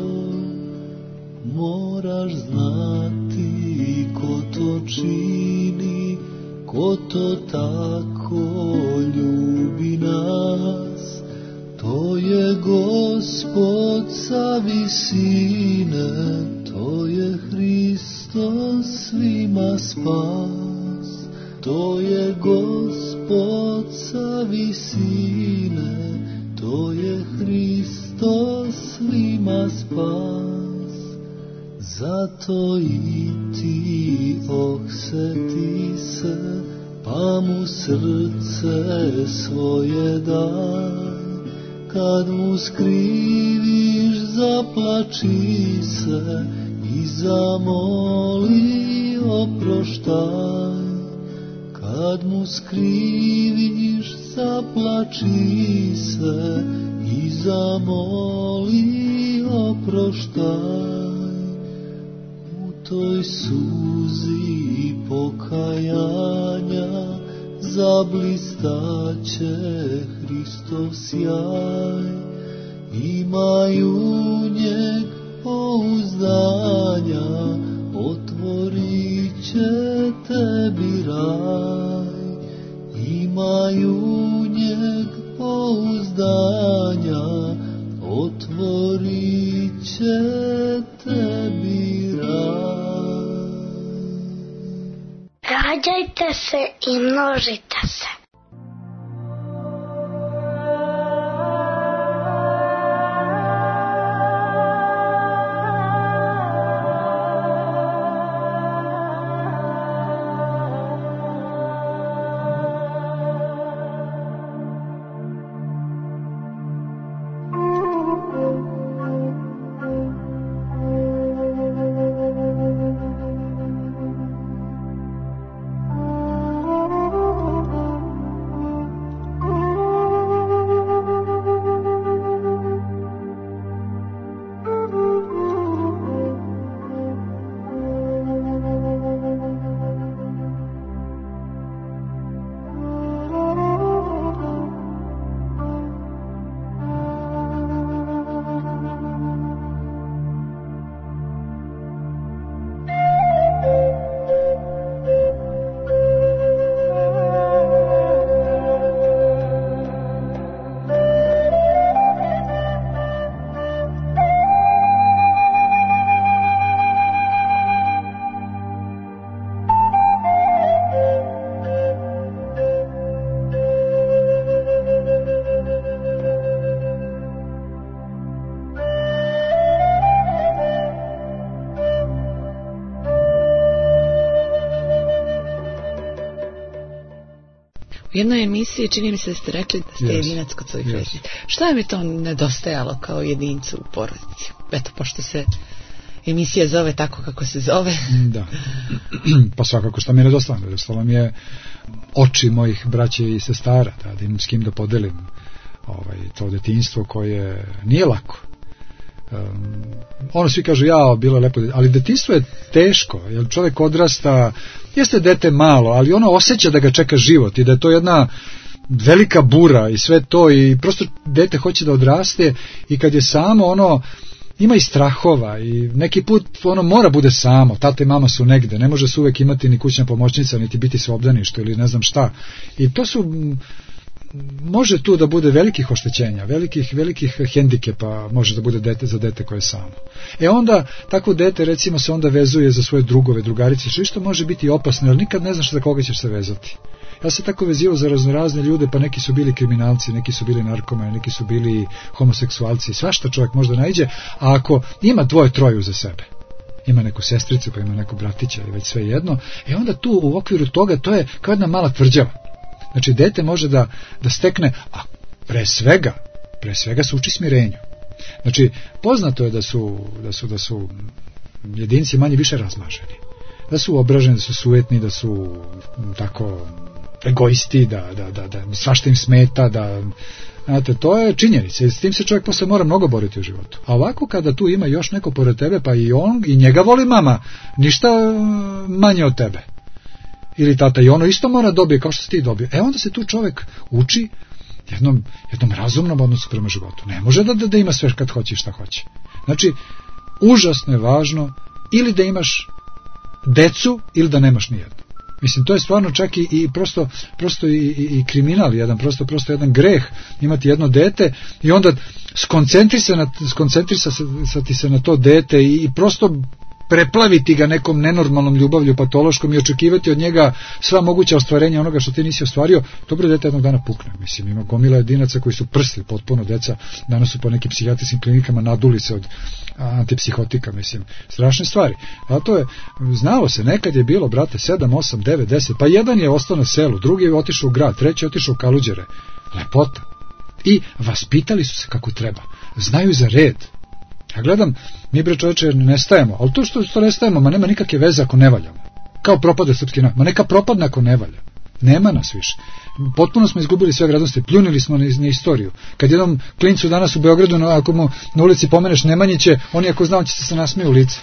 Moraš znati ko to čini, ko to tako ljubi nas. To je Gospod sa visine, to je Hristos svima spas. To je Gospod sa visine, to je Hristos svima spas. Zato i ti okseti se, pa mu srce svoje daj. Kad mu skriviš, zaplači se i zamoli oproštaj. Kad mu skriviš, zaplači se i zamoli oproštaj. U toj suzi pokajanja zablistaće Hristov sjaj, imaju njeg pouzdanja, otvorit će tebi raj. Imaju njeg pouzdanja, otvorit će tebi raj. Rađajte se i množite se. U jednoj emisiji čini mi se da ste rekli da ste yes. jedinac kod svojih yes. roditelja. Šta je mi to nedostajalo kao jedincu u porodici? Eto, pošto se emisija zove tako kako se zove. Da. Pa svakako što mi je nedostajalo. Nedostajalo mi je oči mojih braće i sestara, da, da imam s kim da podelim ovaj, to detinjstvo koje nije lako. Um, ono svi kažu, ja, bilo je lepo, ali detinjstvo je teško, jer čovjek odrasta, jeste dete malo, ali ono osjeća da ga čeka život i da je to jedna velika bura i sve to, i prosto dete hoće da odraste, i kad je samo, ono ima i strahova i neki put ono mora bude samo, tata i mama su negde, ne može se uvek imati ni kućna pomoćnica, niti biti sve obdanište ili ne znam šta, i to su, može tu da bude velikih oštećenja, velikih, velikih hendikepa, može da bude dete za dete koje je samo. E onda, takvo dete recimo se onda vezuje za svoje drugove, drugarice, što isto može biti opasno, jer nikad ne znaš za koga ćeš se vezati. Ja se tako vezivao za raznorazne ljude, pa neki su bili kriminalci, neki su bili narkomani, neki su bili homoseksualci, svašta čovjek možda naiđe, a ako ima dvoje, troje za sebe, ima neku sestricu, pa ima neku bratića i već sve jedno, e onda tu u okviru toga to je kao jedna mala tvrđava. Znači, dete može da, da stekne, a pre svega, pre svega se uči smirenju. Znači, poznato je da su, da su, da su jedinci manje više razmaženi, da su obraženi, da su sujetni, da su tako egoisti, da, da, da, da svašta im smeta, da, znate, to je činjenica i s tim se čovjek posle mora mnogo boriti u životu. A ovako kada tu ima još neko pored tebe, pa i on, i njega voli mama, ništa manje od tebe. Ili tata, i ono isto mora dobije kao što si ti dobio. E onda se tu čovjek uči jednom, jednom razumnom odnosu prema životu. Ne može da, da, da ima sve kad hoće i šta hoće. Znači, užasno je važno ili da imaš decu ili da nemaš nijednu. Mislim, to je stvarno čak i, i prosto, prosto i, i, i kriminal jedan, prosto, prosto jedan greh imati jedno dete i onda skoncentrisati na, skoncentrisati se na to dete i, i prosto preplaviti ga nekom nenormalnom ljubavlju patološkom i očekivati od njega sva moguća ostvarenja onoga što ti nisi ostvario. Dobro, dete jednog dana pukne. Mislim, ima gomila jedinaca koji su prsli potpuno, deca danas su po nekim psihijatrijskim klinikama, naduli se od antipsihotika, mislim, strašne stvari. A to je, znalo se, nekad je bilo, brate, sedam, osam, devet, deset, pa jedan je ostao na selu, drugi je otišao u grad, treći je otišao u Kaluđere. Lepota. I vaspitali su se kako treba. Znaju za red. Ja gledam, mi bre čoveče ne stajemo, ali to što, što ne stajemo, ma nema nikakve veze ako ne valjamo. Kao propade srpski narod, ma neka propadne ako ne valja. Nema nas više. Potpuno smo izgubili sve vrednosti, pljunili smo na, na istoriju. Kad jednom klincu danas u Beogradu, ako mu na ulici pomeneš Nemanjiće, on je ako zna, on će se nasmije u lice.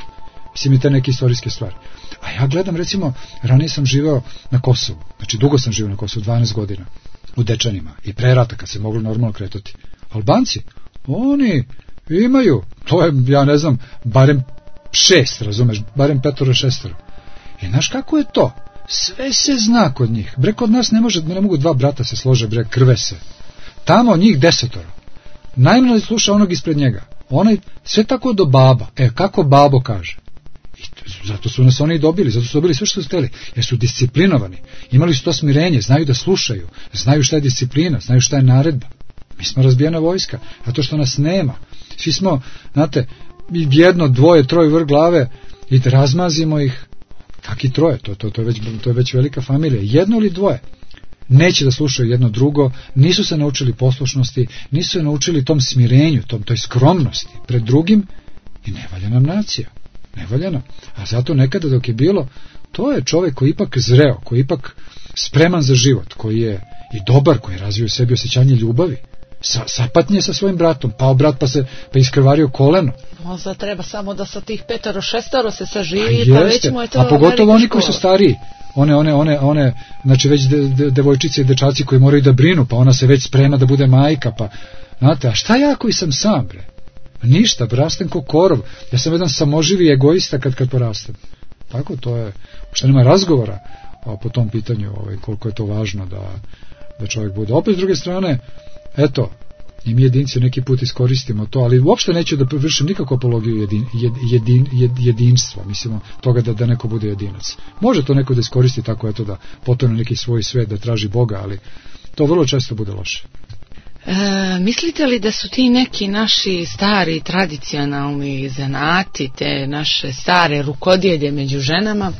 Mislim i te neke istorijske stvari. A ja gledam, recimo, ranije sam živeo na Kosovu, znači dugo sam živeo na Kosovu, dvanaest godina, u Dečanima, i pre rata kad se moglo normalno kretati. Albanci, oni imaju, to je, ja ne znam, barem šest, razumeš, barem petoro, šestoro. I znaš kako je to? Sve se zna kod njih. Bre, kod nas ne može, ne mogu dva brata se slože, bre, krve se. Tamo njih desetoro. Najmlađi sluša onog ispred njega. Onaj, sve tako do baba. E, kako babo kaže? I zato su nas oni dobili, zato su dobili sve što su hteli, jer su disciplinovani. Imali su to smirenje, znaju da slušaju, znaju šta je disciplina, znaju šta je naredba. Mi smo razbijena vojska, zato što nas nema. Svi smo, znate, jedno, dvoje, troje vrh glave i da razmazimo ih. Kaki troje, to, to, to, je već, to je već velika familija. Jedno ili dvoje. Neće da slušaju jedno drugo, nisu se naučili poslušnosti, nisu se naučili tom smirenju, tom, toj skromnosti pred drugim i ne valja nam nacija. Ne valja nam. A zato nekada dok je bilo, to je čovjek koji ipak zreo, koji ipak spreman za život, koji je i dobar, koji razvio u sebi osjećanje ljubavi. Sa, sapatnje sa svojim bratom, pao brat pa se pa iskrvario koleno. Možda treba samo da sa tih petoro, šestoro se saživi, a pa već mu je to. A pogotovo oni koji su stariji, one, one, one, one, znači već de, de, devojčice i dečaci koji moraju da brinu, pa ona se već sprema da bude majka, pa, znate, a šta ja koji sam sam, bre? Ništa, rastem ko korov, ja sam jedan samoživi egoista kad, kad porastem. Tako, to je, uopšte nema razgovora o, po tom pitanju, ovaj, koliko je to važno da, da čovjek bude. Opet s druge strane, eto, i mi jedinci neki put iskoristimo to, ali uopšte neću da vršim nikakvu apologiju jedin, jed, jedin, jed, jedinstva, mislimo, toga da, da neko bude jedinac. Može to neko da iskoristi tako, eto, da potone neki svoj svet, da traži Boga, ali to vrlo često bude loše. E, mislite li da su ti neki naši stari tradicionalni zanati, te naše stare rukodelje među ženama,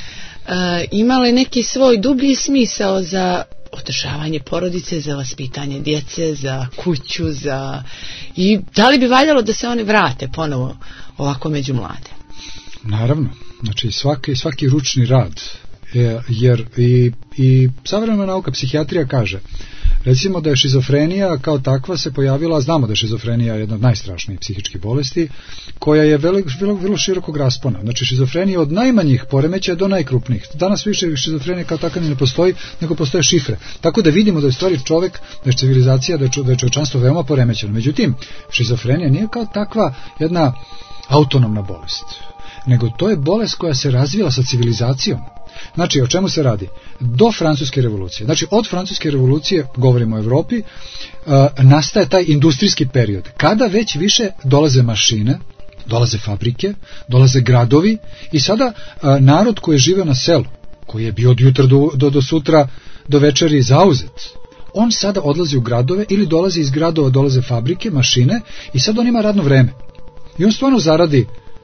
e, imale neki svoj dublji smisao za održavanje porodice, za vaspitanje djece, za kuću, za... i da li bi valjalo da se oni vrate ponovo ovako među mlade? Naravno, znači svaki, svaki ručni rad, jer i, i savremena nauka, psihijatrija kaže, recimo da je šizofrenija kao takva se pojavila, znamo da je šizofrenija jedna od najstrašnijih psihičkih bolesti, koja je vrlo, vrlo, vrlo širokog raspona. Znači šizofrenija od najmanjih poremećaja do najkrupnijih. Danas više šizofrenija kao takva ne postoji, nego postoje šifre. Tako da vidimo da je stvari čovjek, da je civilizacija, da je, čo, da je čovječanstvo veoma poremećeno. Međutim, šizofrenija nije kao takva jedna autonomna bolest, nego to je bolest koja se razvila sa civilizacijom. Znači, o čemu se radi? Do Francuske revolucije, znači od Francuske revolucije, govorimo o Evropi, uh, nastaje taj industrijski period, kada već više dolaze mašine, dolaze fabrike, dolaze gradovi i sada uh, narod koji je živeo na selu, koji je bio od jutra do, do, do sutra, do večeri zauzet, on sada odlazi u gradove ili dolazi iz gradova, dolaze fabrike, mašine i sad on ima radno vreme. I on stvarno zaradi,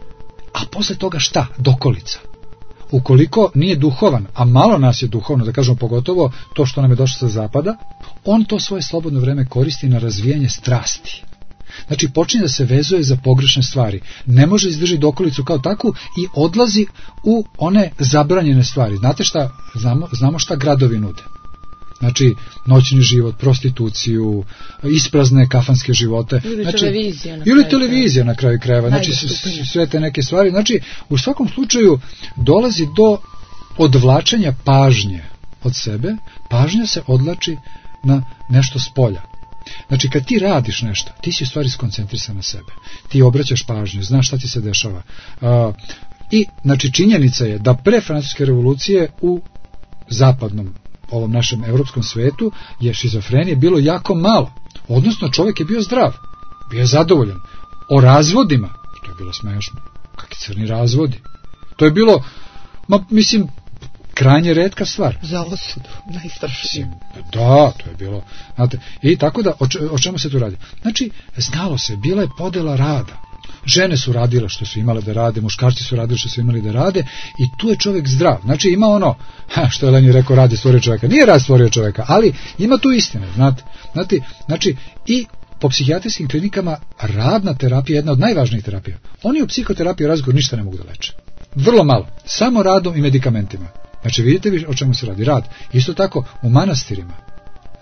a posle toga šta? Dokolica. Ukoliko nije duhovan, a malo nas je duhovno, da kažemo pogotovo to što nam je došlo sa zapada, on to svoje slobodno vreme koristi na razvijanje strasti. Znači počinje da se vezuje za pogrešne stvari, ne može izdržati dokolicu kao takvu i odlazi u one zabranjene stvari. Znate šta, znamo, znamo šta gradovi nude. Znači, noćni život, prostituciju, isprazne kafanske živote. Ili znači, televizija na ili kraju televizija na kraju krajeva. Znači, sve te neke stvari. Znači, u svakom slučaju dolazi do odvlačenja pažnje od sebe. Pažnja se odvlači na nešto s polja. Znači, kad ti radiš nešto, ti si u stvari skoncentrisan na sebe. Ti obraćaš pažnju, znaš šta ti se dešava. Uh, I, znači, činjenica je da pre Francuske revolucije u zapadnom ovom našem evropskom svetu je šizofrenije bilo jako malo. Odnosno čovjek je bio zdrav, bio je zadovoljan. O razvodima, to je bilo smešno. Kakvi crni razvodi. To je bilo, ma, mislim, krajnje retka stvar. Za osudu, najstrašnije. Da, to je bilo. Znate, i tako da, o, o čemu se tu radi? Znači, znalo se, bila je podela rada. Žene su radile što su imale da rade, muškarci su radili što su imali da rade i tu je čovjek zdrav. Znači ima ono, ha, što je Lenin rekao, rad je stvorio čovjeka. Nije rad stvorio čovjeka, ali ima tu istine. Znate, znate, znači i po psihijatrijskim klinikama radna terapija je jedna od najvažnijih terapija. Oni u psihoterapiji razgovor ništa ne mogu da leče. Vrlo malo, samo radom i medikamentima. Znači vidite vi o čemu se radi, rad. Isto tako u manastirima.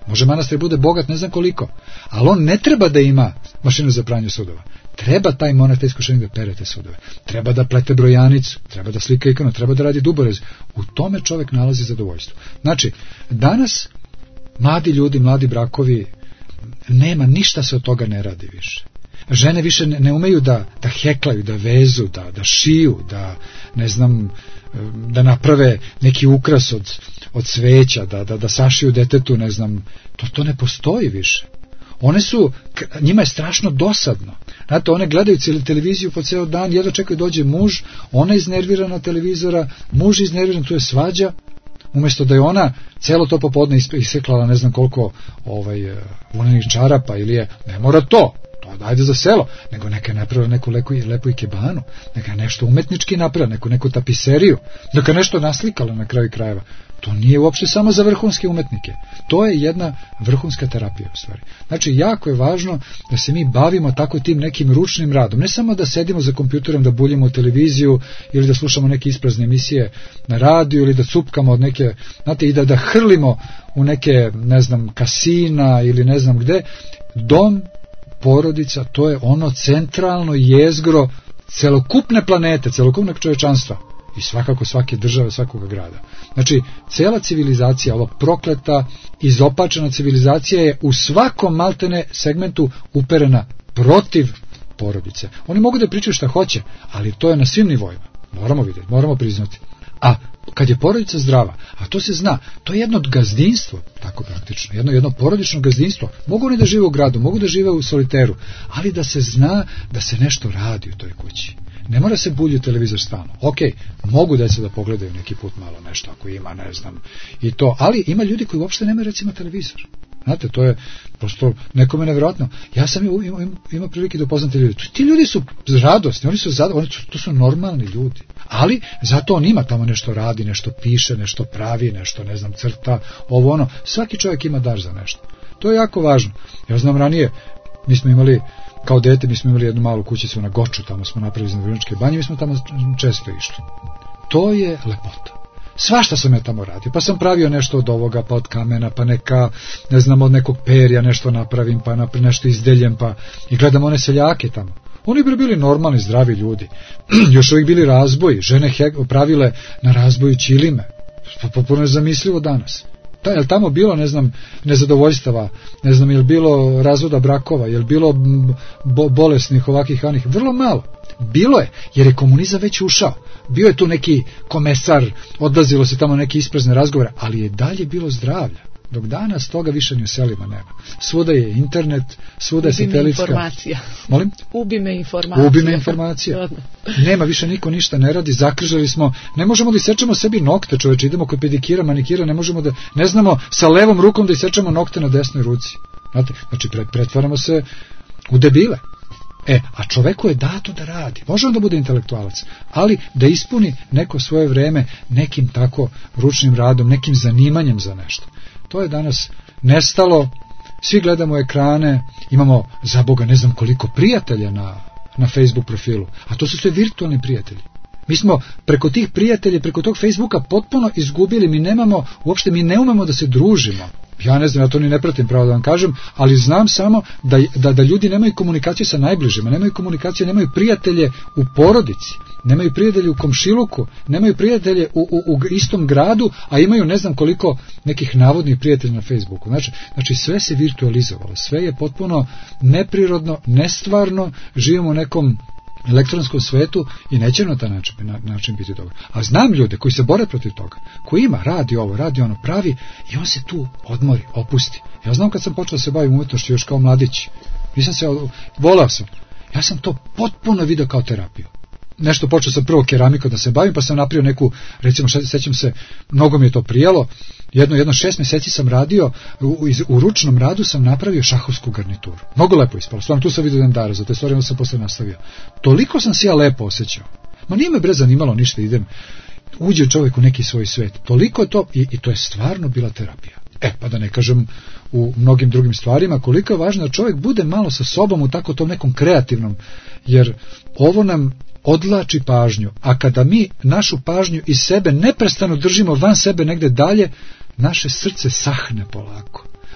Može manastir bude bogat ne znam koliko, ali on ne treba da ima mašinu za pranje sudova. Treba taj monah, taj iskušenik da pere te sudove. Treba da plete brojanicu, treba da slika ikonu, treba da radi duborez. U tome čovjek nalazi zadovoljstvo. Znači, danas mladi ljudi, mladi brakovi, nema, ništa se od toga ne radi više. Žene više ne, ne umeju da, da heklaju, da vezu, da, da šiju, da, ne znam, da naprave neki ukras od, od cveća, da, da, da sašiju detetu, ne znam, to, to ne postoji više. One su, njima je strašno dosadno. Znate, one gledaju televiziju po ceo dan, jedno čekaju dođe muž, ona iznervirana televizora, muž iznerviran, tu je svađa, umjesto da je ona celo to popodne iseklala ne znam koliko ovaj, unenih čarapa ili je, ne mora to, to ajde za selo, nego neka je napravila neku leku, lepu ikebanu, neka je nešto umetnički napravila, neku, neku tapiseriju, neka je nešto naslikala na kraju krajeva. To nije uopšte samo za vrhunske umetnike. To je jedna vrhunska terapija u stvari. Znači, jako je važno da se mi bavimo tako tim nekim ručnim radom. Ne samo da sedimo za kompjuterom, da buljimo televiziju ili da slušamo neke isprazne emisije na radiju ili da cupkamo od neke, znate, i da, da hrlimo u neke, ne znam, kasina ili ne znam gde. Dom, porodica, to je ono centralno jezgro celokupne planete, celokupnog čovečanstva. I svakako svake države, svakog grada. Znači, cela civilizacija, ova prokleta, izopačena civilizacija je u svakom maltene segmentu uperena protiv porodice. Oni mogu da pričaju šta hoće, ali to je na svim nivoima. Moramo vidjeti, moramo priznati. A kad je porodica zdrava, a to se zna, to je jedno gazdinstvo, tako praktično, jedno, jedno porodično gazdinstvo. Mogu oni da žive u gradu, mogu da žive u soliteru, ali da se zna da se nešto radi u toj kući. Ne mora se bulji televizor stalno. Ok, mogu deca da pogledaju neki put malo nešto ako ima, ne znam, i to, ali ima ljudi koji uopšte nemaju recimo televizor. Znate, to je prosto nekome nevjerojatno. Ja sam imao ima, ima prilike da upoznam te ljudi. Ti ljudi su radosni, oni su, oni su, to su normalni ljudi. Ali zato on ima tamo nešto radi, nešto piše, nešto pravi, nešto, ne znam, crta, ovo ono. Svaki čovjek ima dar za nešto. To je jako važno. Ja znam ranije, mi smo imali kao dete, mi smo imali jednu malu kućicu na Goču, tamo smo napravili iz Vrnjačke banje, mi smo tamo često išli. To je lepota. Svašta sam ja tamo radio, pa sam pravio nešto od ovoga, pa od kamena, pa neka, ne znam, od nekog perja nešto napravim, pa napr- nešto izdeljem, pa i gledam one seljake tamo. Oni bi bili normalni, zdravi ljudi. Još uvijek bili razboji, žene he- pravile na razboju ćilime. Popuno je zamislivo danas. Ta, je li tamo bilo, ne znam, nezadovoljstava, ne znam, je li bilo razvoda brakova, je li bilo bo, bolesnih ovakih anih, vrlo malo. Bilo je, jer je komunizam već ušao. Bio je tu neki komesar, odlazilo se tamo neke isprazne razgovore, ali je dalje bilo zdravlja. Dok danas toga više ni u selima nema. Svuda je internet, svuda je satelitska. Informacija. Molim? Ubi me informacija. Ubi me informacija. Nema više niko ništa ne radi, zakržali smo. Ne možemo da isečemo sebi nokte, čoveče, idemo kod pedikira, manikira, ne možemo da, ne znamo sa levom rukom da isečemo nokte na desnoj ruci. Znate, znači pretvaramo se u debile. E, a čoveku je dato da radi. Može on da bude intelektualac, ali da ispuni neko svoje vreme nekim tako ručnim radom, nekim zanimanjem za nešto. To je danas nestalo. Svi gledamo ekrane, imamo za Boga ne znam koliko prijatelja na, na Facebook profilu, a to su sve virtualni prijatelji. Mi smo preko tih prijatelja, preko tog Facebooka potpuno izgubili, mi nemamo, uopšte mi ne umemo da se družimo. Ja ne znam, ja to ni ne pratim, pravo da vam kažem, ali znam samo da, da, da ljudi nemaju komunikaciju sa najbližima, nemaju komunikaciju, nemaju prijatelje u porodici, nemaju prijatelje u komšiluku, nemaju prijatelje u, u, u istom gradu, a imaju ne znam koliko nekih navodnih prijatelja na Facebooku. Znači, znači sve se virtualizovalo, sve je potpuno neprirodno, nestvarno, živimo u nekom elektronskom svetu i neće na taj način, na, način biti dobro. A znam ljude koji se bore protiv toga, koji ima, radi ovo, radi ono, pravi i on se tu odmori, opusti. Ja znam kad sam počeo da se bavim umetnošću još kao mladić, nisam se, volao sam, ja sam to potpuno vidio kao terapiju. Nešto počeo sam prvo keramikom da se bavim, pa sam napravio neku, recimo, sećam se, mnogo mi je to prijelo, jedno, jedno šest mjeseci sam radio, u, u ručnom radu sam napravio šahovsku garnituru. Mnogo lepo ispalo, stvarno tu sam vidio jedan dar, za te stvari sam posle nastavio. Toliko sam se ja lepo osjećao. Ma nije me bre zanimalo ništa, idem, uđe čovjek u neki svoj svet. Toliko je to, i, i to je stvarno bila terapija. E, pa da ne kažem u mnogim drugim stvarima, koliko je važno da čovjek bude malo sa sobom u tako tom nekom kreativnom, jer ovo nam odlači pažnju, a kada mi našu pažnju iz sebe neprestano držimo van sebe negde dalje, naše srce sahne polako.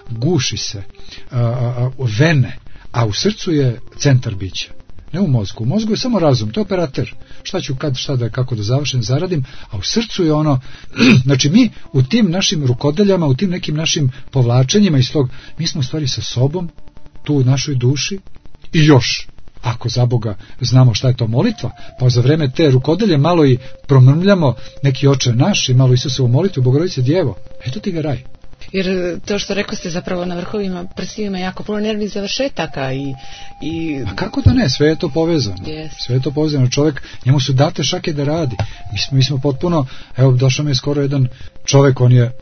guši se a, a, a, vene, a u srcu je centar bića. Ne u mozgu. U mozgu je samo razum, to je operater. Šta ću kad, šta da, kako da završim, zaradim, a u srcu je ono, znači mi u tim našim rukodeljama, u tim nekim našim povlačenjima iz tog, mi smo u stvari sa sobom, tu u našoj duši i još, ako za Boga znamo šta je to molitva, pa za vreme te rukodelje malo i promrmljamo neki Oče naš i malo Isusovu molitvu, Bogorodice Djevo, eto ti ga raj. Jer to što rekao ste zapravo na vrhovima prstiju ima jako puno nervnih završetaka i, i... A kako da ne, sve je to povezano. Yes. Sve je to povezano. Čovjek, njemu su date šake da radi. Mi smo, mi smo potpuno, evo došao mi je skoro jedan čovjek, on je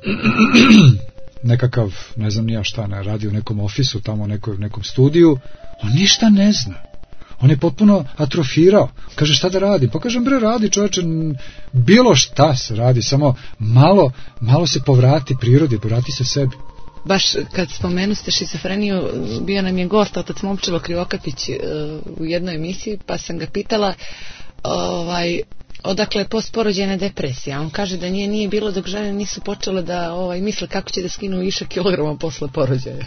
nekakav, ne znam nija šta, ne, radi u nekom ofisu, tamo u nekom, nekom studiju, on ništa ne zna. On je potpuno atrofirao. Kaže šta da radi? Pa kažem bre radi čovječe, bilo šta se radi, samo malo, malo se povrati prirodi, povrati se sebi. Baš kad spomenu ste šizofreniju, bio nam je gost otac Momčilo Krivokapić u jednoj emisiji, pa sam ga pitala ovaj, odakle je postporođajna depresija. On kaže da nije, nije bilo dok žene nisu počele da ovaj, misle kako će da skinu više kilograma posle porođaja.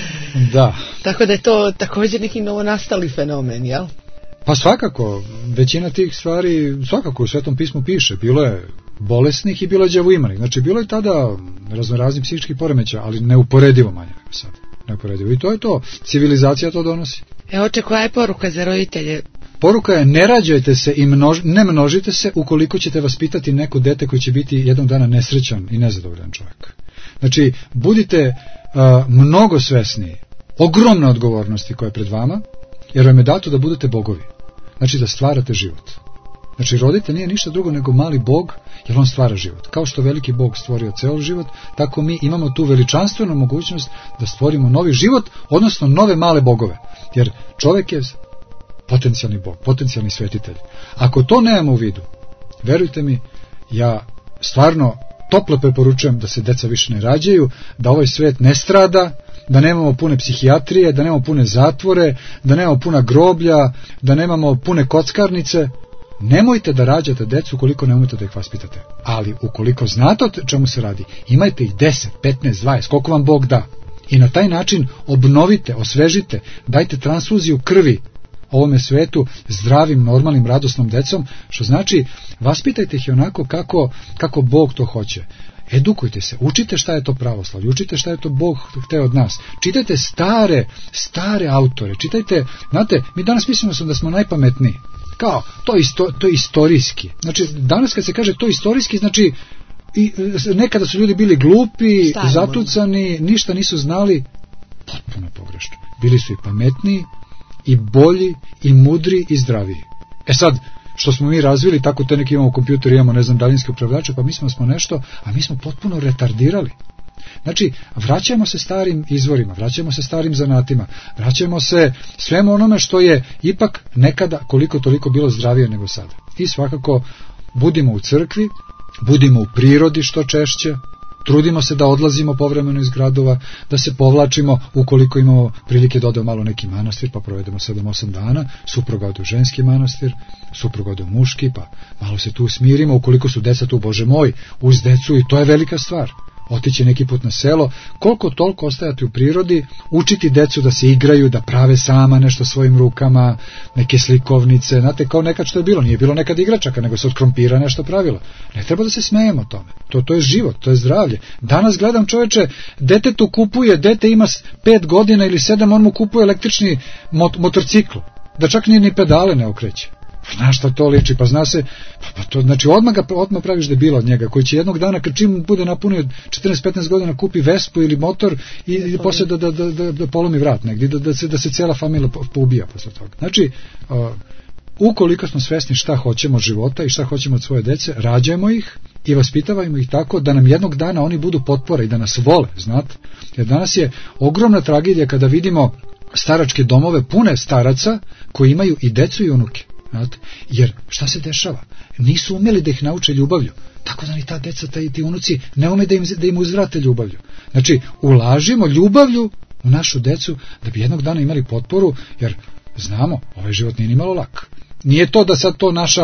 Da. Tako da je to također neki novonastali fenomen, jel? Pa svakako, većina tih stvari, svakako u Svetom pismu piše, bilo je bolesnih i bilo je đavoimanih. Znači bilo je tada raznoraznih psihičkih poremeća, ali neuporedivo manje nego sad. Neuporedivo. I to je to. Civilizacija to donosi. E, oče, koja je poruka za roditelje? Poruka je ne rađajte se i množ, ne množite se ukoliko ćete vaspitati neko dete koji će biti jednog dana nesrećan i nezadovoljan čovjek. Znači, budite uh, mnogo svesni ogromne odgovornosti koja je pred vama, jer vam je dato da budete bogovi. Znači da stvarate život. Znači roditelj nije ništa drugo nego mali Bog, jer on stvara život. Kao što veliki Bog stvorio ceo život, tako mi imamo tu veličanstvenu mogućnost da stvorimo novi život, odnosno nove male bogove. Jer čovjek je potencijalni Bog, potencijalni svetitelj. Ako to nemamo u vidu, verujte mi, ja stvarno toplo preporučujem da se deca više ne rađaju, da ovaj svet ne strada, da nemamo pune psihijatrije, da nemamo pune zatvore, da nemamo puna groblja, da nemamo pune kockarnice. Nemojte da rađate decu ukoliko ne umete da ih vaspitate. Ali ukoliko znate o čemu se radi, imajte ih deset, petnaest, dvadeset, koliko vam Bog da. I na taj način obnovite, osvežite, dajte transfuziju krvi ovome svetu zdravim, normalnim, radosnom decom, što znači vaspitajte ih onako kako, kako Bog to hoće. Edukujte se, učite šta je to pravoslavlje, učite šta je to Bog hteo od nas. Čitajte stare, stare autore, čitajte, znate, mi danas mislimo da smo najpametniji. Kao, to, isto, to je istorijski. Znači, danas kad se kaže to istorijski, znači, i, nekada su ljudi bili glupi, Stavimo. zatucani, ništa nisu znali, potpuno pogrešno. Bili su i pametniji, i bolji, i mudri, i zdraviji. E sad, što smo mi razvili, tako te neki imamo kompjuter, imamo, ne znam, daljinske upravljače, pa mi smo, smo nešto, a mi smo potpuno retardirali. Znači, vraćamo se starim izvorima, vraćamo se starim zanatima, vraćamo se svemu onome što je ipak nekada koliko toliko bilo zdravije nego sada. I svakako budimo u crkvi, budimo u prirodi što češće, trudimo se da odlazimo povremeno iz gradova, da se povlačimo ukoliko imamo prilike da odemo malo neki manastir, pa provedemo sedam osam dana, supruga ode u ženski manastir, supruga ode u muški, pa malo se tu smirimo, ukoliko su deca tu, Bože moj, uz decu, i to je velika stvar. Otići neki put na selo, koliko toliko ostajati u prirodi, učiti decu da se igraju, da prave sama nešto svojim rukama, neke slikovnice, znate, kao nekad što je bilo, nije bilo nekad igračaka, nego se od krompira nešto pravilo. Ne treba da se smejemo tome, to, to je život, to je zdravlje. Danas gledam čoveče, detetu kupuje, dete ima pet godina ili sedam, on mu kupuje električni mot, motorcikl, da čak nije ni pedale ne okreće. Znaš šta to liči, pa zna se, pa, pa to, znači odmah, ga, odmah praviš debila od njega, koji će jednog dana, kad čim bude napunio četrnaest petnaest godina, kupi Vespu ili motor i, i posle da, da, da, da, da polomi vrat negdje, da, da, se, da se cijela familija poubija posle toga. Znači, uh, ukoliko smo svesni šta hoćemo od života i šta hoćemo od svoje dece, rađajmo ih i vaspitavajmo ih tako da nam jednog dana oni budu potpora i da nas vole, znate. Jer danas je ogromna tragedija kada vidimo staračke domove pune staraca koji imaju i decu i unuke. Znate? Jer šta se dešava? Nisu umjeli da ih nauče ljubavlju, tako da ni ta deca, ta i ti unuci ne ume da im, da im uzvrate ljubavlju. Znači, ulažimo ljubavlju u našu decu da bi jednog dana imali potporu, jer znamo, ovaj život nije ni malo lak. Nije to da sad to naša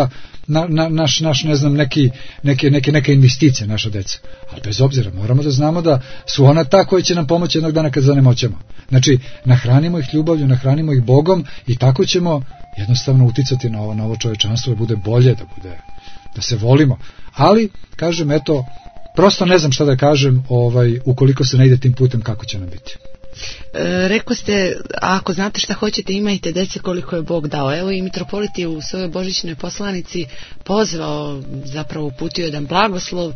na, na, naš, naš, ne znam, neki, neke, neke, neke investicije, naša deca. Ali bez obzira, moramo da znamo da su ona ta koja će nam pomoći jednog dana kad zanemoćemo. Znači, nahranimo ih ljubavlju, nahranimo ih Bogom i tako ćemo jednostavno uticati na ovo, na ovo čovečanstvo da bude bolje, da bude, da se volimo. Ali, kažem, eto, prosto ne znam šta da kažem, ovaj, ukoliko se ne ide tim putem, kako će nam biti. E, rekao ste, ako znate šta hoćete, imajte dece koliko je Bog dao. Evo i mitropolit je u svojoj božićnoj poslanici pozvao, zapravo uputio jedan blagoslov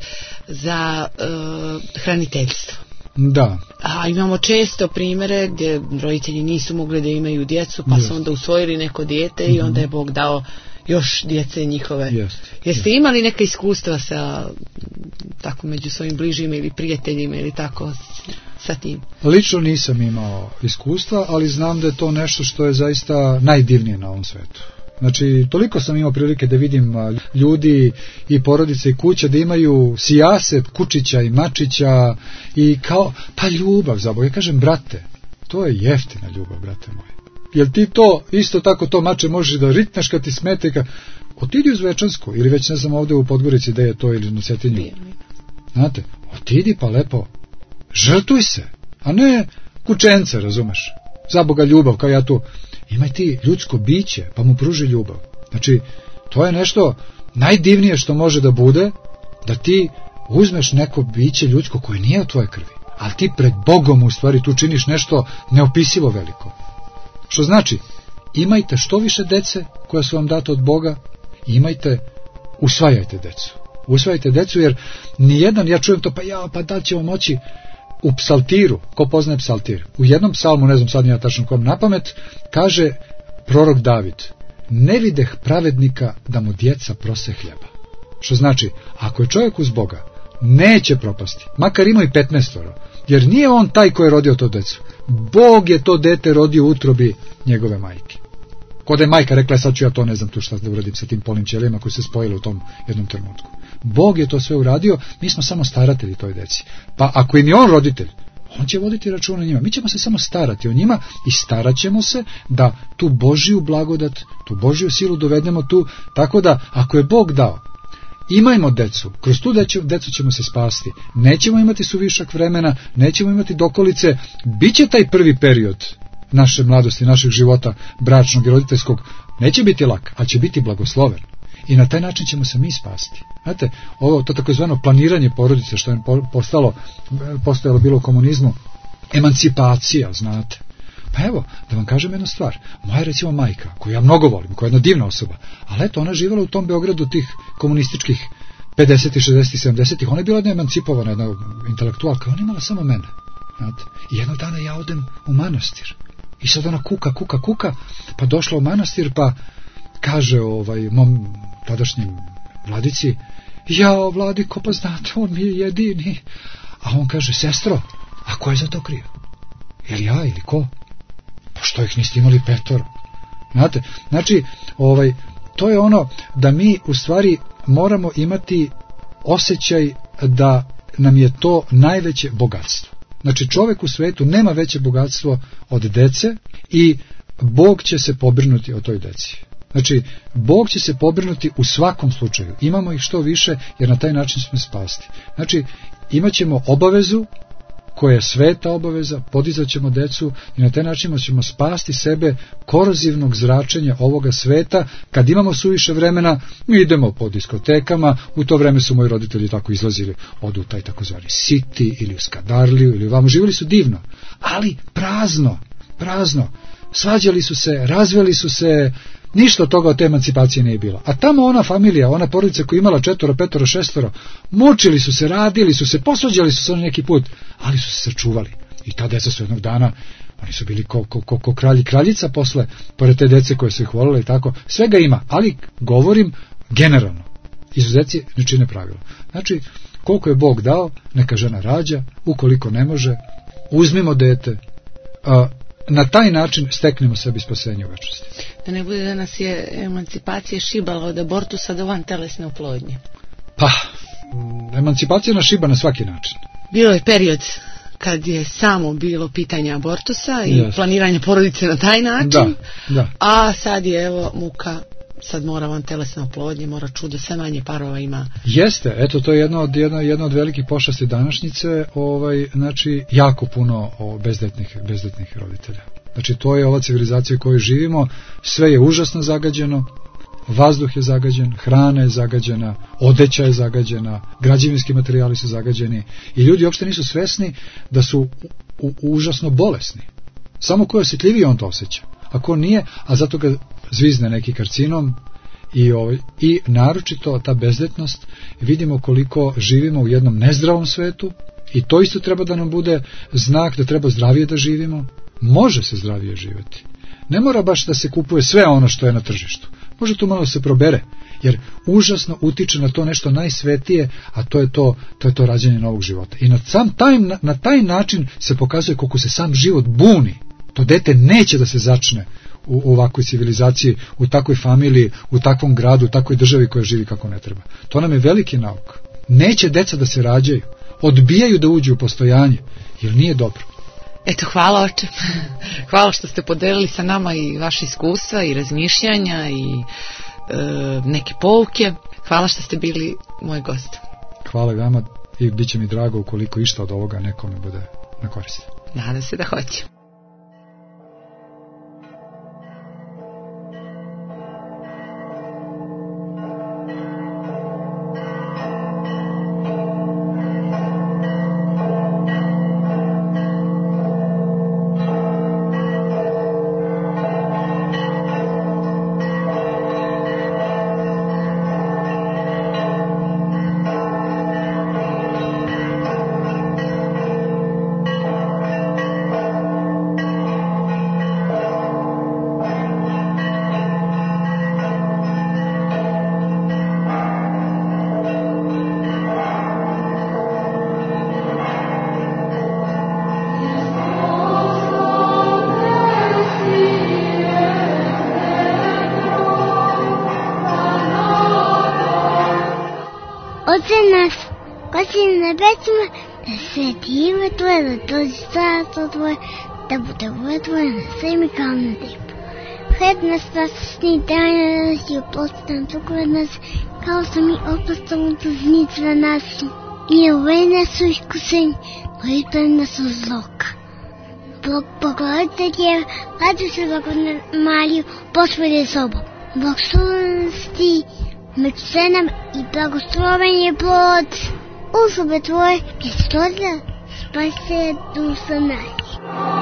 za e, hraniteljstvo. Da. A imamo često primere gdje roditelji nisu mogli da imaju djecu, pa yes. su onda usvojili neko dijete mm-hmm. i onda je Bog dao još djece njihove. Yes. Jeste yes. imali neka iskustva sa tako među svojim bližima ili prijateljima ili tako sa tim? Lično nisam imao iskustva, ali znam da je to nešto što je zaista najdivnije na ovom svetu. Znači, toliko sam imao prilike da vidim ljudi i porodice i kuća da imaju sijaset kučića i mačića i kao, pa ljubav za Boga. Ja kažem, brate, to je jeftina ljubav, brate moji. Jel ti to, isto tako to mače možeš da ritneš kad ti smete i kad... Otidi u Zvečansku, ili već ne znam ovdje u Podgorici da je to, ili na Cetinju. Znate, otidi pa lepo, žrtuj se, a ne kučence, razumeš? Za Boga ljubav, kao ja tu. Imaj ti ljudsko biće, pa mu pruži ljubav. Znači, to je nešto najdivnije što može da bude, da ti uzmeš neko biće ljudsko koje nije u tvojoj krvi, ali ti pred Bogom u stvari tu činiš nešto neopisivo veliko. Što znači, imajte što više dece koja su vam data od Boga, imajte, usvajajte decu. Usvajajte decu, jer nijedan, ja čujem to, pa ja, pa da ćemo moći. U psaltiru, ko poznaje psaltir, u jednom psalmu, ne znam sad nije tačno kom na pamet, kaže prorok David, ne videh pravednika da mu djeca prose hljeba. Što znači, ako je čovjek uz Boga, neće propasti, makar ima i petnaestoro, jer nije on taj koji je rodio to decu. Bog je to dete rodio u utrobi njegove majke. Kod je majka rekla, sad ću ja to, ne znam tu šta da uradim sa tim polnim ćelijama koji se spojili u tom jednom trenutku. Bog je to sve uradio, mi smo samo staratelji toj deci. Pa ako im je on roditelj, on će voditi računa o njima. Mi ćemo se samo starati o njima i starat ćemo se da tu Božiju blagodat, tu Božiju silu dovedemo tu, tako da ako je Bog dao, imajmo decu, kroz tu decu, decu ćemo se spasti, nećemo imati suvišak vremena, nećemo imati dokolice, bit će taj prvi period naše mladosti, našeg života, bračnog i roditeljskog, neće biti lak, ali će biti blagosloven. I na taj način ćemo se mi spasti. Znate, ovo to takozvano planiranje porodice što je postalo, postojalo bilo u komunizmu, emancipacija, znate. Pa evo, da vam kažem jednu stvar. Moja recimo majka, koju ja mnogo volim, koja je jedna divna osoba, ali eto, ona živjela u tom Beogradu tih komunističkih pedesetih, šezdesetih, sedamdesetih, ona je bila jedna emancipovana, jedna intelektualka, ona imala samo mene. Znate. I jednog dana ja odem u manastir. I sad ona kuka, kuka, kuka, pa došla u manastir, pa kaže ovaj mom tadašnjem vladici, jao vladiko, pa znate, on mi je jedini. A on kaže, sestro, a ko je za to kriv? Jel ja ili ko? Pa što ih niste imali petoro? Znate, znači, ovaj, to je ono da mi u stvari moramo imati osjećaj da nam je to najveće bogatstvo. Znači, čovjek u svetu nema veće bogatstvo od dece i Bog će se pobrinuti o toj deci. Znači, Bog će se pobrinuti u svakom slučaju. Imamo ih što više, jer na taj način smo spasti. Znači, imat ćemo obavezu, koja je sveta obaveza, podizat ćemo decu i na taj način ćemo spasti sebe korozivnog zračenja ovoga sveta. Kad imamo suviše vremena, mi idemo po diskotekama, u to vreme su moji roditelji tako izlazili, odu u taj takozvani City ili u Skadarliju ili vamo, živjeli su divno, ali prazno, prazno. Svađali su se, razveli su se, ništa od toga od te emancipacije nije bilo. A tamo ona familija, ona porodica koja imala četvoro, petoro, šestoro, mučili su se, radili su se, posvađali su se na neki put, ali su se sačuvali. I ta deca su jednog dana, oni su bili ko, ko, ko, ko kralji kraljica posle, pored te dece koje su ih volile i tako. Svega ima, ali govorim generalno. Izuzeci ne čine pravilo. Znači, koliko je Bog dao, neka žena rađa, ukoliko ne može, uzmimo dete, a, na taj način steknemo sebi spasenje u večnosti. Da ne bude da nas je emancipacija šibala od abortusa do van telesne oplodnje. Pa, emancipacija nas šiba na svaki način. Bilo je period kad je samo bilo pitanje abortusa i yes. planiranje porodice na taj način, da, da. A sad je evo muka sad mora van telesna oplodnje, mora čudo, sve manje parova ima. Jeste, eto to je jedna od, jedna, jedna od velikih pošasti današnjice, ovaj, znači jako puno o bezdetnih, bezdetnih roditelja. Znači to je ova civilizacija u kojoj živimo, sve je užasno zagađeno, vazduh je zagađen, hrana je zagađena, odeća je zagađena, građevinski materijali su zagađeni i ljudi uopšte nisu svesni da su u, u, užasno bolesni. Samo ko je osjetljiviji on to osjeća. A ko nije, a zato ga zvizne neki karcinom i, ovaj, i naročito ta bezdetnost, vidimo koliko živimo u jednom nezdravom svetu i to isto treba da nam bude znak da treba zdravije da živimo. Može se zdravije živjeti. Ne mora baš da se kupuje sve ono što je na tržištu. Može tu malo se probere, jer užasno utiče na to nešto najsvetije, a to je to, to je to rađanje novog života. I na, sam taj, na taj način se pokazuje koliko se sam život buni. To dete neće da se začne u, u ovakvoj civilizaciji, u takvoj familiji, u takvom gradu, u takvoj državi koja živi kako ne treba. To nam je veliki nauk. Neće deca da se rađaju, odbijaju da uđu u postojanje, jer nije dobro. Eto, hvala oče. Hvala što ste podelili sa nama i vaše iskustva i razmišljanja i e, neke pouke. Hvala što ste bili moj gost. Hvala vama i bit će mi drago ukoliko išta od ovoga nekome bude na korist. Nadam se da hoće. Отче наш, който си на небесima, да свети име Твое, да дойде царство Твое, да буде воля Твоя на всеми kao na nebu. Хлеб наш насущный дай нам и оплати нам дългове наши, kao što mi oprostimo dužnicima našim. I ne uvedi nas u iskušenje, но избави нас от злока. Благодатна Дева, радуйся се, благодатна Мария, Господи е с тобой. Благословена си ти между женами и благословен е плод утробы Твоей, Христоса, спаси душа наша.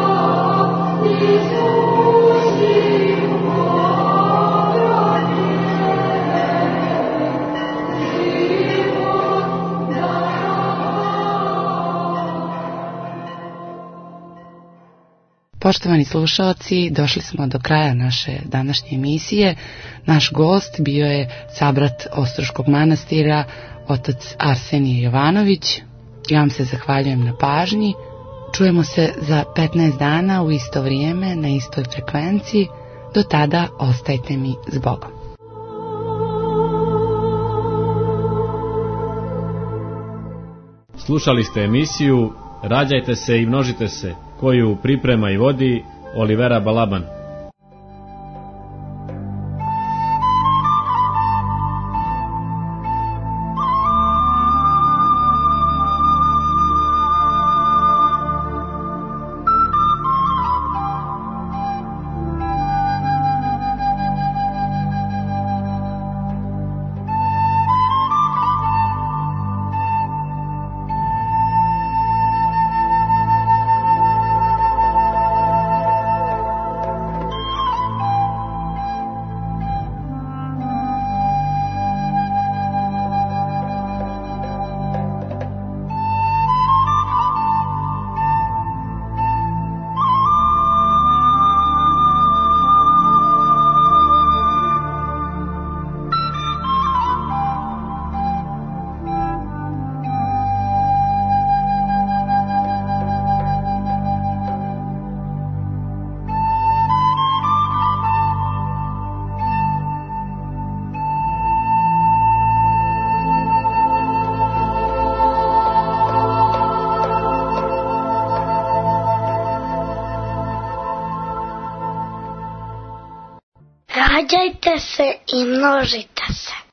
Poštovani slušalci, došli smo do kraja naše današnje emisije. Naš gost bio je sabrat Ostroškog manastira, otac Arsenije Jovanović. Ja vam se zahvaljujem na pažnji. Čujemo se za petnaest dana u isto vrijeme, na istoj frekvenciji. Do tada ostajte mi s Bogom. Slušali ste emisiju Rađajte se i množite se, koju priprema i vodi Olivera Balaban. Rađajte se i množite se.